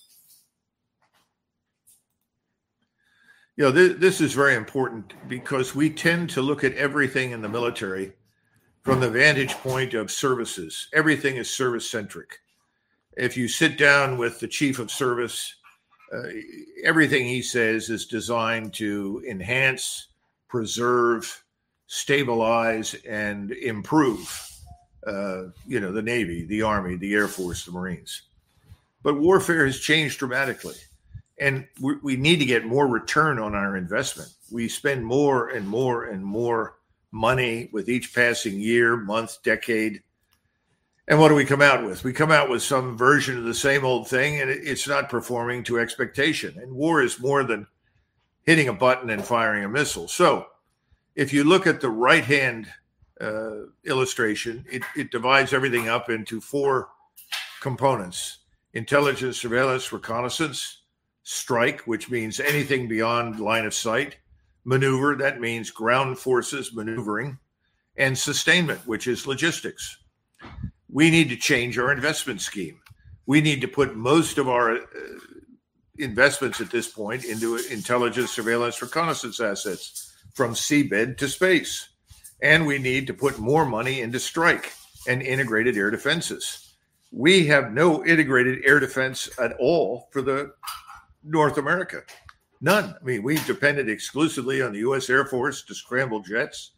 You know, this, this is very important because we tend to look at everything in the military from the vantage point of services. Everything is service-centric. If you sit down with the chief of service, uh, everything he says is designed to enhance, preserve, stabilize, and improve, uh, you know, the Navy, the Army, the Air Force, the Marines. But warfare has changed dramatically. And we, we need to get more return on our investment. We spend more and more and more money with each passing year, month, decade. And what do we come out with? We come out with some version of the same old thing, and it, it's not performing to expectation. And war is more than hitting a button and firing a missile. So if you look at the right-hand uh, illustration, it, it divides everything up into four components: intelligence, surveillance, reconnaissance; strike, which means anything beyond line of sight; maneuver, that means ground forces maneuvering; and sustainment, which is logistics. We need to change our investment scheme. We need to put most of our uh, investments at this point into intelligence, surveillance, reconnaissance assets from seabed to space. And we need to put more money into strike and integrated air defenses. We have no integrated air defense at all for the North America. None. I mean, we've depended exclusively on the U S Air Force to scramble jets,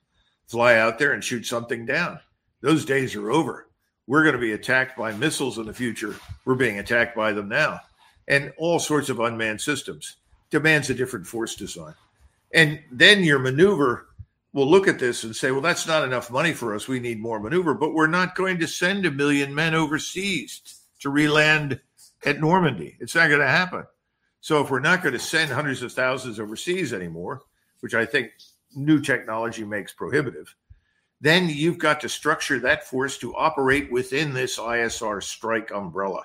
fly out there and shoot something down. Those days are over. We're going to be attacked by missiles in the future. We're being attacked by them now. And all sorts of unmanned systems demands a different force design. And then your maneuver will look at this and say, well, that's not enough money for us. We need more maneuver. But we're not going to send a million men overseas to re-land at Normandy. It's not going to happen. So if we're not going to send hundreds of thousands overseas anymore, which I think new technology makes prohibitive, then you've got to structure that force to operate within this I S R strike umbrella.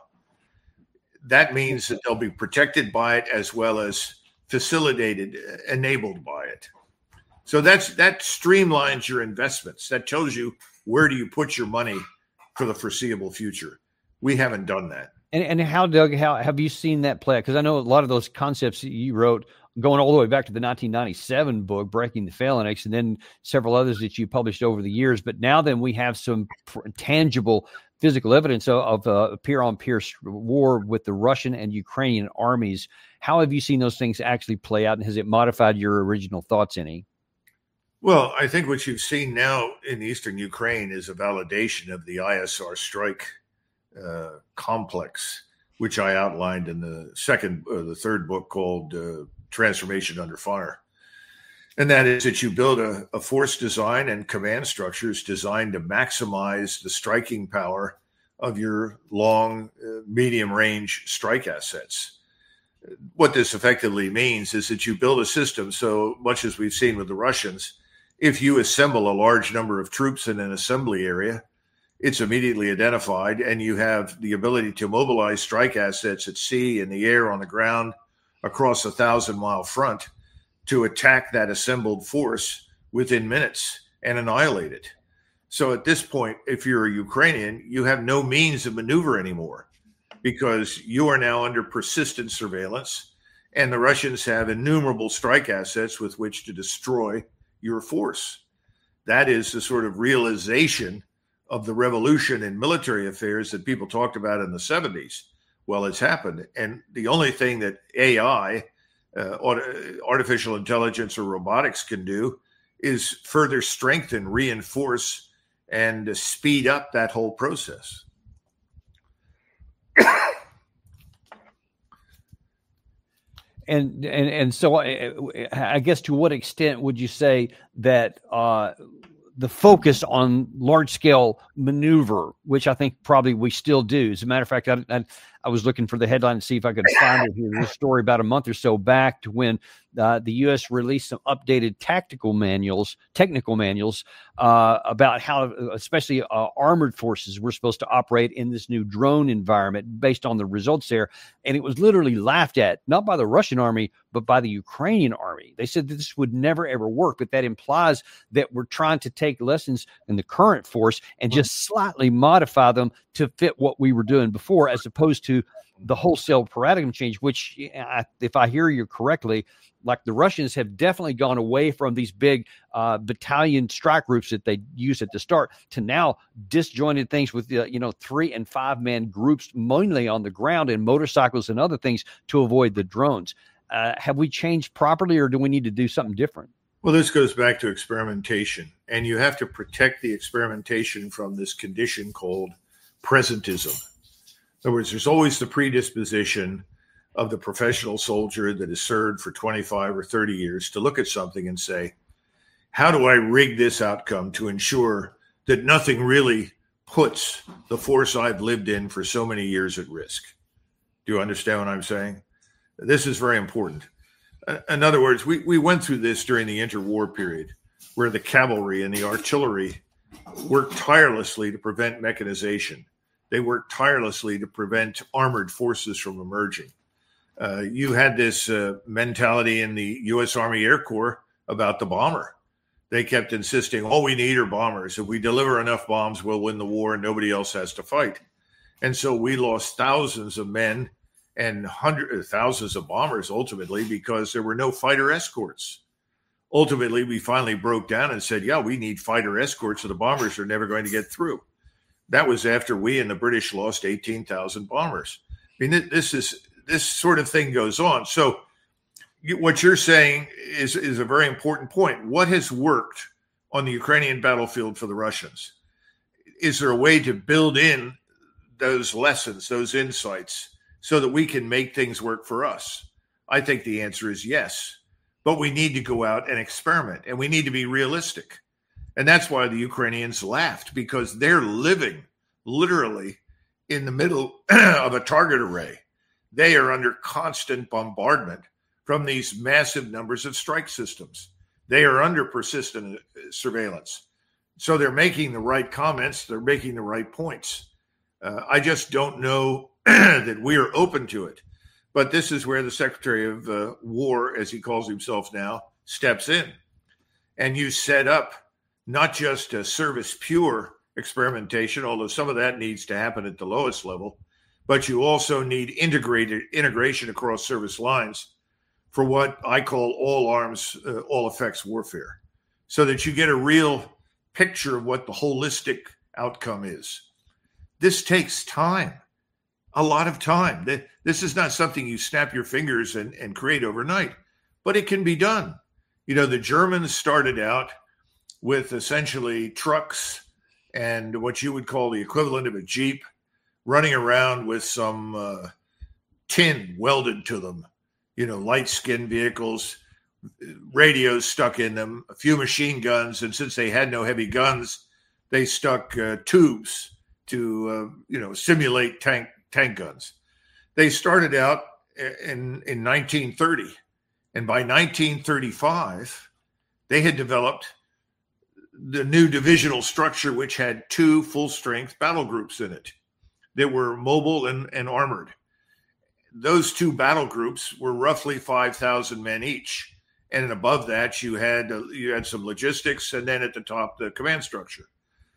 That means that they'll be protected by it as well as facilitated, enabled by it. So that's that streamlines your investments. That tells you where do you put your money for the foreseeable future. We haven't done that. And and how, Doug, how have you seen that play out? Because I know a lot of those concepts you wrote going all the way back to the nineteen ninety-seven book, Breaking the Phalanx, and then several others that you published over the years. But now then we have some tangible physical evidence of, of uh, peer-on-peer war with the Russian and Ukrainian armies. How have you seen those things actually play out, and has it modified your original thoughts any? Well, I think what you've seen now in eastern Ukraine is a validation of the I S R strike uh, complex, which I outlined in the second or the third book called uh, Transformation Under Fire. And that is that you build a, a force design and command structures designed to maximize the striking power of your long, uh, medium range strike assets. What this effectively means is that you build a system, so much as we've seen with the Russians, if you assemble a large number of troops in an assembly area, it's immediately identified, and you have the ability to mobilize strike assets at sea, in the air, on the ground, across a thousand mile front to attack that assembled force within minutes and annihilate it. So at this point, if you're a Ukrainian, you have no means of maneuver anymore because you are now under persistent surveillance, and the Russians have innumerable strike assets with which to destroy your force. That is the sort of realization of the revolution in military affairs that people talked about in the seventies. Well, it's happened. And the only thing that A I, uh, artificial intelligence or robotics can do is further strengthen, reinforce, and speed up that whole process. And and and so I, I guess to what extent would you say that uh, the focus on large scale maneuver, which I think probably we still do. As a matter of fact, I, I, I was looking for the headline to see if I could find it here. This story about a month or so back to when uh, the U S released some updated tactical manuals, technical manuals uh, about how, especially uh, armored forces, were supposed to operate in this new drone environment based on the results there. And it was literally laughed at, not by the Russian army, but by the Ukrainian army. They said that this would never, ever work. But that implies that we're trying to take lessons in the current force and just slightly modify them to fit what we were doing before, as opposed to the wholesale paradigm change, which, if I hear you correctly, like the Russians have definitely gone away from these big uh, battalion strike groups that they used at the start to now disjointed things with, uh, you know, three and five man groups, mainly on the ground, and motorcycles and other things to avoid the drones. Uh, have we changed properly, or do we need to do something different? Well, this goes back to experimentation, and you have to protect the experimentation from this condition called presentism. In other words, there's always the predisposition of the professional soldier that has served for twenty-five or thirty years to look at something and say, how do I rig this outcome to ensure that nothing really puts the force I've lived in for so many years at risk? Do you understand what I'm saying? This is very important. In other words, we, we went through this during the interwar period, where the cavalry and the artillery worked tirelessly to prevent mechanization. They worked tirelessly to prevent armored forces from emerging. Uh, you had this uh, mentality in the U S Army Air Corps about the bomber. They kept insisting, all we need are bombers. If we deliver enough bombs, we'll win the war and nobody else has to fight. And so we lost thousands of men and hundreds, thousands of bombers ultimately because there were no fighter escorts. Ultimately, we finally broke down and said, yeah, we need fighter escorts, or the bombers are never going to get through. That was after we and the British lost eighteen thousand bombers. I mean, this is this sort of thing goes on. So you, what you're saying is, is a very important point. What has worked on the Ukrainian battlefield for the Russians. Is there a way to build in those lessons, those insights, so that we can make things work for us? I think the answer is yes. But we need to go out and experiment, and we need to be realistic. And that's why the Ukrainians laughed, because they're living literally in the middle of a target array. They are under constant bombardment from these massive numbers of strike systems. They are under persistent surveillance. So they're making the right comments. They're making the right points. Uh, I just don't know that we are open to it. But this is where the Secretary of uh, War, as he calls himself now, steps in. And you set up not just a service pure experimentation, although some of that needs to happen at the lowest level, but you also need integrated integration across service lines for what I call all arms, uh, all effects warfare, so that you get a real picture of what the holistic outcome is. This takes time, a lot of time. This is not something you snap your fingers and, and create overnight, but it can be done. You know, the Germans started out with essentially trucks and what you would call the equivalent of a Jeep, running around with some uh, tin welded to them, you know, light skin vehicles, radios stuck in them, a few machine guns. And since they had no heavy guns, they stuck uh, tubes to, uh, you know, simulate tank tank guns. They started out in, in nineteen thirty. And by nineteen thirty-five, they had developed the new divisional structure, which had two full-strength battle groups in it that were mobile and, and armored. Those two battle groups were roughly five thousand men each. And above that, you had uh, you had some logistics, and then at the top, the command structure.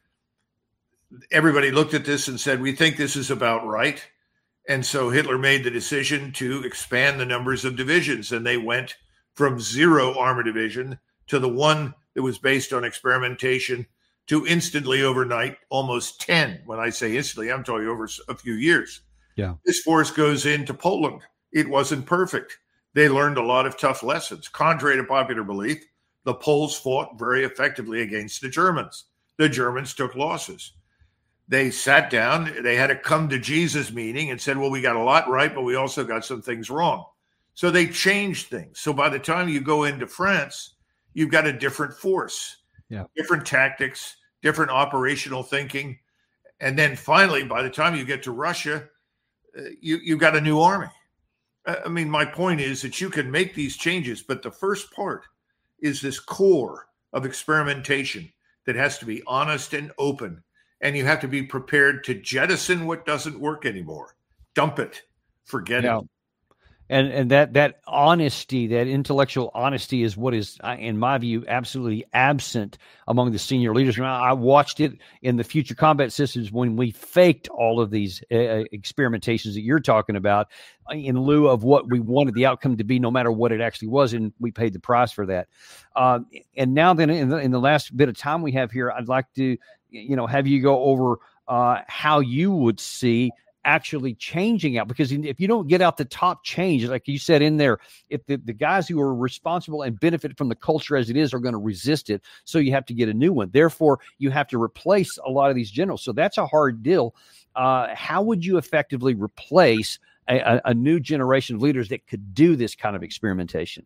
Everybody looked at this and said, we think this is about right. And so Hitler made the decision to expand the numbers of divisions, and they went from zero armor division to the one that was based on experimentation to instantly overnight, almost ten. When I say instantly, I'm talking over a few years. Yeah. This force goes into Poland. It wasn't perfect. They learned a lot of tough lessons. Contrary to popular belief, the Poles fought very effectively against the Germans. The Germans took losses. They sat down, they had a come to Jesus meeting and said, well, we got a lot right, but we also got some things wrong. So they changed things. So by the time you go into France, you've got a different force, yeah, different tactics, different operational thinking. And then finally, by the time you get to Russia, uh, you, you've got a new army. Uh, I mean, my point is that you can make these changes, but the first part is this core of experimentation that has to be honest and open. And you have to be prepared to jettison what doesn't work anymore. Dump it. Forget yeah. it. And and that that honesty, that intellectual honesty is what is, in my view, absolutely absent among the senior leaders. And I watched it in the Future Combat Systems when we faked all of these uh, experimentations that you're talking about in lieu of what we wanted the outcome to be, no matter what it actually was. And we paid the price for that. Uh, and now then in the, in the last bit of time we have here, I'd like to, you know, have you go over uh, how you would see actually changing out, because if you don't get out the top change, like you said in there, if the, the guys who are responsible and benefit from the culture as it is are going to resist it, so you have to get a new one. Therefore, you have to replace a lot of these generals. So that's a hard deal. Uh, how would you effectively replace a, a, a new generation of leaders that could do this kind of experimentation?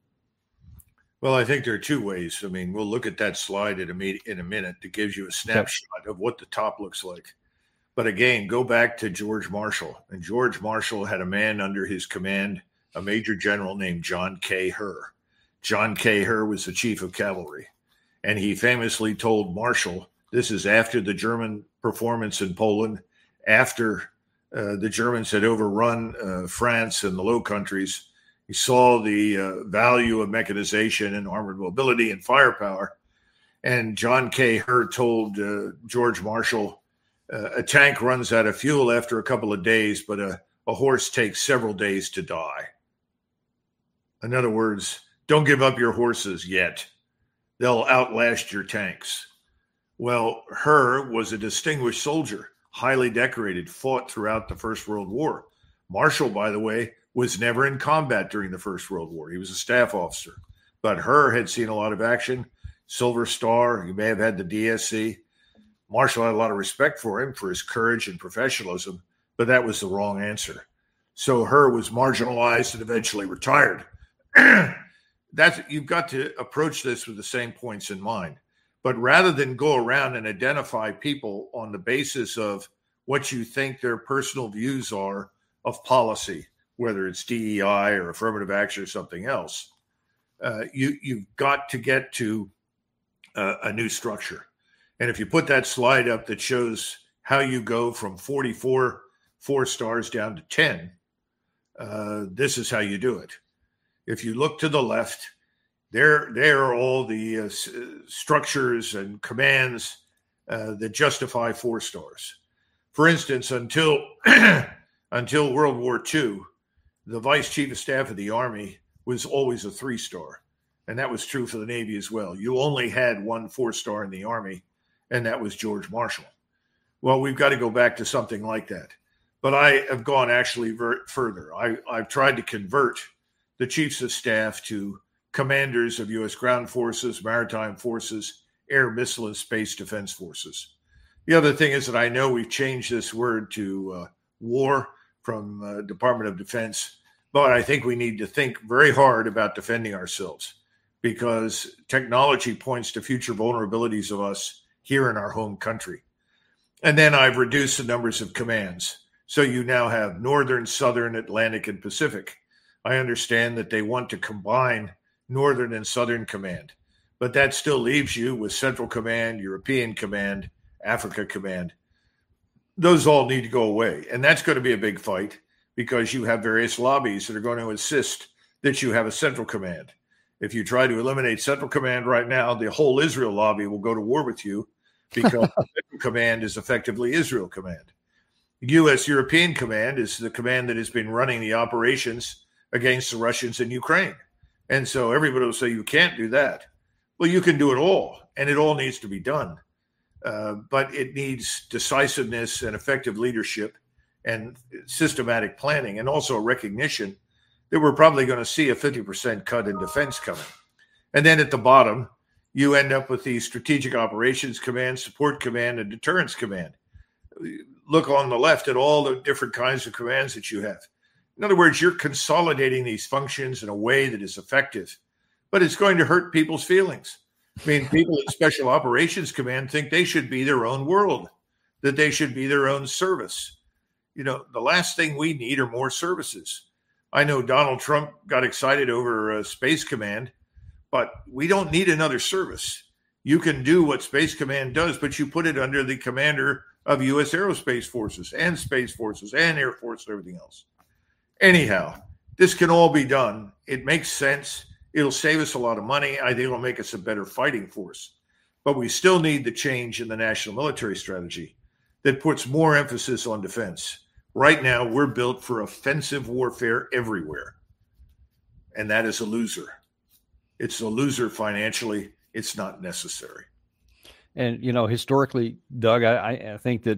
Well, I think there are two ways. I mean, we'll look at that slide in a, me- in a minute that gives you a snapshot of what the top looks like. But again, go back to George Marshall. And George Marshall had a man under his command, a major general named John K. Herr. John K. Herr was the chief of cavalry. And he famously told Marshall, this is after the German performance in Poland, after uh, the Germans had overrun uh, France and the Low Countries. He saw the uh, value of mechanization and armored mobility and firepower. And John K. Herr told uh, George Marshall, uh, a tank runs out of fuel after a couple of days, but a, a horse takes several days to die. In other words, don't give up your horses yet. They'll outlast your tanks. Well, Herr was a distinguished soldier, highly decorated, fought throughout the First World War. Marshall, by the way, was never in combat during the First World War. He was a staff officer. But Herr had seen a lot of action, Silver Star. You may have had the D S C. Marshall had a lot of respect for him for his courage and professionalism, but that was the wrong answer. So Herr was marginalized and eventually retired. That's, you've got to approach this with the same points in mind. But rather than go around and identify people on the basis of what you think their personal views are of policy, whether it's D E I or affirmative action or something else, uh, you, you've got to get to uh, a new structure. And if you put that slide up that shows how you go from forty-four four stars down to ten, uh, this is how you do it. If you look to the left, there, there are all the uh, s- structures and commands uh, that justify four stars. For instance, until until World War Two, the Vice Chief of Staff of the Army was always a three-star, and that was true for the Navy as well. You only had one four-star in the Army, and that was George Marshall. Well, we've got to go back to something like that. But I have gone actually ver- further. I, I've tried to convert the chiefs of staff to commanders of U S ground forces, maritime forces, air, missile, and space defense forces. The other thing is that I know we've changed this word to uh, war from uh, Department of Defense, but I think we need to think very hard about defending ourselves because technology points to future vulnerabilities of us here in our home country. And then I've reduced the numbers of commands. So you now have Northern, Southern, Atlantic, and Pacific. I understand that they want to combine Northern and Southern Command, but that still leaves you with Central Command, European Command, Africa Command. Those all need to go away. And that's going to be a big fight because you have various lobbies that are going to insist that you have a Central Command. If you try to eliminate Central Command right now, the whole Israel lobby will go to war with you because Central Command is effectively Israel Command. U S European Command is the command that has been running the operations against the Russians in Ukraine. And so everybody will say, you can't do that. Well, you can do it all, and it all needs to be done. Uh, but it needs decisiveness and effective leadership and systematic planning, and also a recognition that we're probably going to see a fifty percent cut in defense coming. And then at the bottom, you end up with the Strategic Operations Command, Support Command, and Deterrence Command. Look on the left at all the different kinds of commands that you have. In other words, you're consolidating these functions in a way that is effective, but it's going to hurt people's feelings. I mean, people in Special Operations Command think they should be their own world, that they should be their own service. You know, the last thing we need are more services. I know Donald Trump got excited over uh, Space Command, but we don't need another service. You can do what Space Command does, but you put it under the commander of U S Aerospace Forces and Space Forces and Air Force and everything else. Anyhow, this can all be done. It makes sense. It'll save us a lot of money. I think it'll make us a better fighting force. But we still need the change in the national military strategy that puts more emphasis on defense. Right now, we're built for offensive warfare everywhere. And that is a loser. It's a loser financially. It's not necessary. And, you know, historically, Doug, I, I think that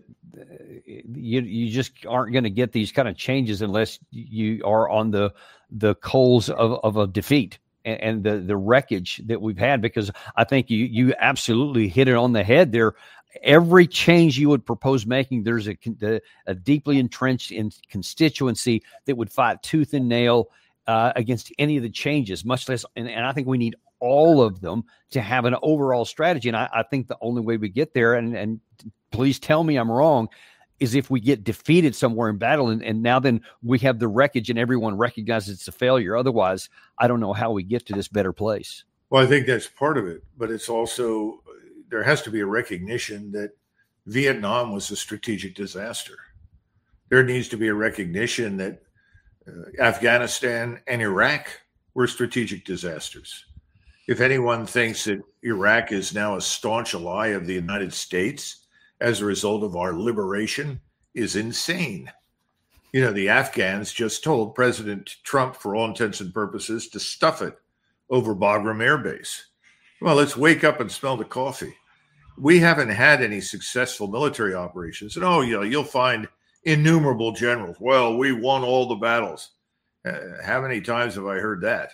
you you just aren't going to get these kind of changes unless you are on the the coals of, of a defeat and, and the, the wreckage that we've had, because I think you you absolutely hit it on the head there. Every change you would propose making, there's a, a deeply entrenched in constituency that would fight tooth and nail uh, against any of the changes, much less. And, and I think we need all of them to have an overall strategy. And I, I think the only way we get there, and, and please tell me I'm wrong, is if we get defeated somewhere in battle. And, and now then we have the wreckage and everyone recognizes it's a failure. Otherwise, I don't know how we get to this better place. Well, I think that's part of it, but it's also, there has to be a recognition that Vietnam was a strategic disaster. There needs to be a recognition that uh, Afghanistan and Iraq were strategic disasters. If anyone thinks that Iraq is now a staunch ally of the United States as a result of our liberation, is insane. You know, the Afghans just told President Trump, for all intents and purposes, to stuff it over Bagram Air Base. Well, let's wake up and smell the coffee. We haven't had any successful military operations. And, oh, you know, you'll find innumerable generals. Well, we won all the battles. Uh, how many times have I heard that?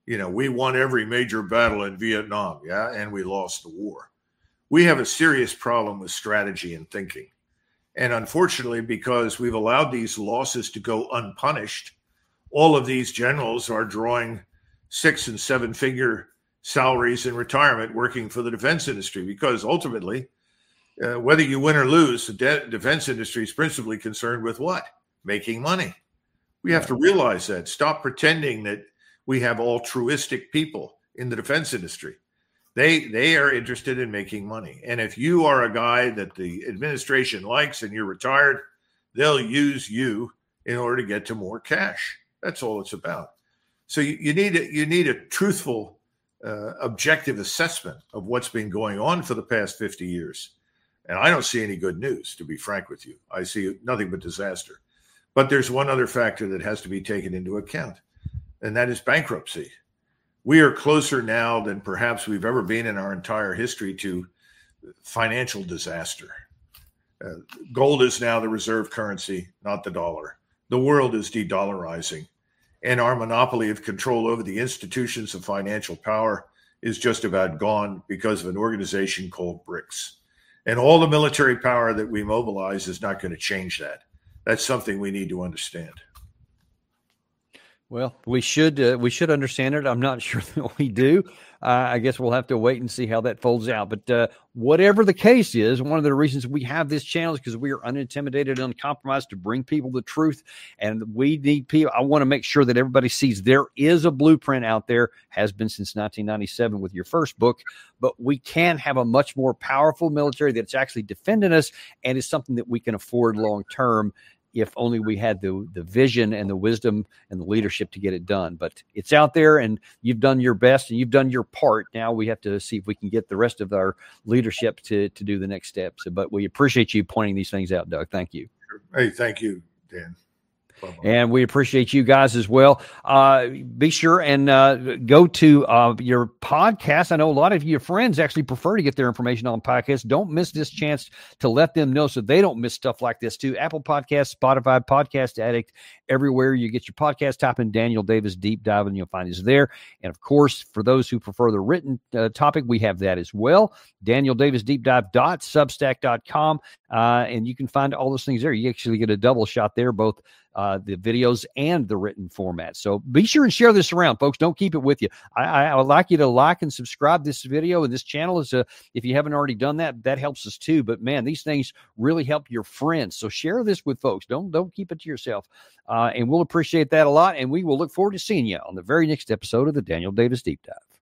You know, we won every major battle in Vietnam, yeah, and we lost the war. We have a serious problem with strategy and thinking. And unfortunately, because we've allowed these losses to go unpunished, all of these generals are drawing six and seven figure salaries in retirement working for the defense industry, because ultimately, uh, whether you win or lose, the de- defense industry is principally concerned with what? Making money. We have to realize that. Stop pretending that we have altruistic people in the defense industry. They they are interested in making money. And if you are a guy that the administration likes and you're retired, they'll use you in order to get to more cash. That's all it's about. So you, you need a, you need a truthful, uh, objective assessment of what's been going on for the past fifty years. And I don't see any good news, to be frank with you. I see nothing but disaster. But there's one other factor that has to be taken into account, and that is bankruptcy. We are closer now than perhaps we've ever been in our entire history to financial disaster. Uh, gold is now the reserve currency, not the dollar. The world is de-dollarizing, and our monopoly of control over the institutions of financial power is just about gone because of an organization called BRICS. And all the military power that we mobilize is not going to change that. That's something we need to understand. Well, we should uh, we should understand it. I'm not sure that we do. Uh, I guess we'll have to wait and see how that folds out. But uh, whatever the case is, one of the reasons we have this channel is because we are unintimidated, uncompromised to bring people the truth. And we need people. I want to make sure that everybody sees there is a blueprint out there, has been since nineteen ninety-seven with your first book. But we can have a much more powerful military that's actually defending us, and is something that we can afford long term, if only we had the the vision and the wisdom and the leadership to get it done. But it's out there, and you've done your best and you've done your part. Now we have to see if we can get the rest of our leadership to to do the next steps. But we appreciate you pointing these things out, Doug. Thank you. Hey, thank you, Dan. Bye-bye. And we appreciate you guys as well. Uh, be sure and uh, go to uh, your podcast. I know a lot of your friends actually prefer to get their information on podcasts. Don't miss this chance to let them know so they don't miss stuff like this too. Apple Podcasts, Spotify, Podcast Addict, everywhere you get your podcast, type in Daniel Davis Deep Dive and you'll find us there. And of course, for those who prefer the written uh, topic, we have that as well. Daniel Davis Deep Dive dot substack dot com. Uh, and you can find all those things there. You actually get a double shot there, both uh, the videos and the written format. So be sure and share this around, folks. Don't keep it with you. I, I, I would like you to like and subscribe this video and this channel. Is a, if you haven't already done that, that helps us too. But man, these things really help your friends. So share this with folks. Don't, don't keep it to yourself. Uh, and we'll appreciate that a lot. And we will look forward to seeing you on the very next episode of the Daniel Davis Deep Dive.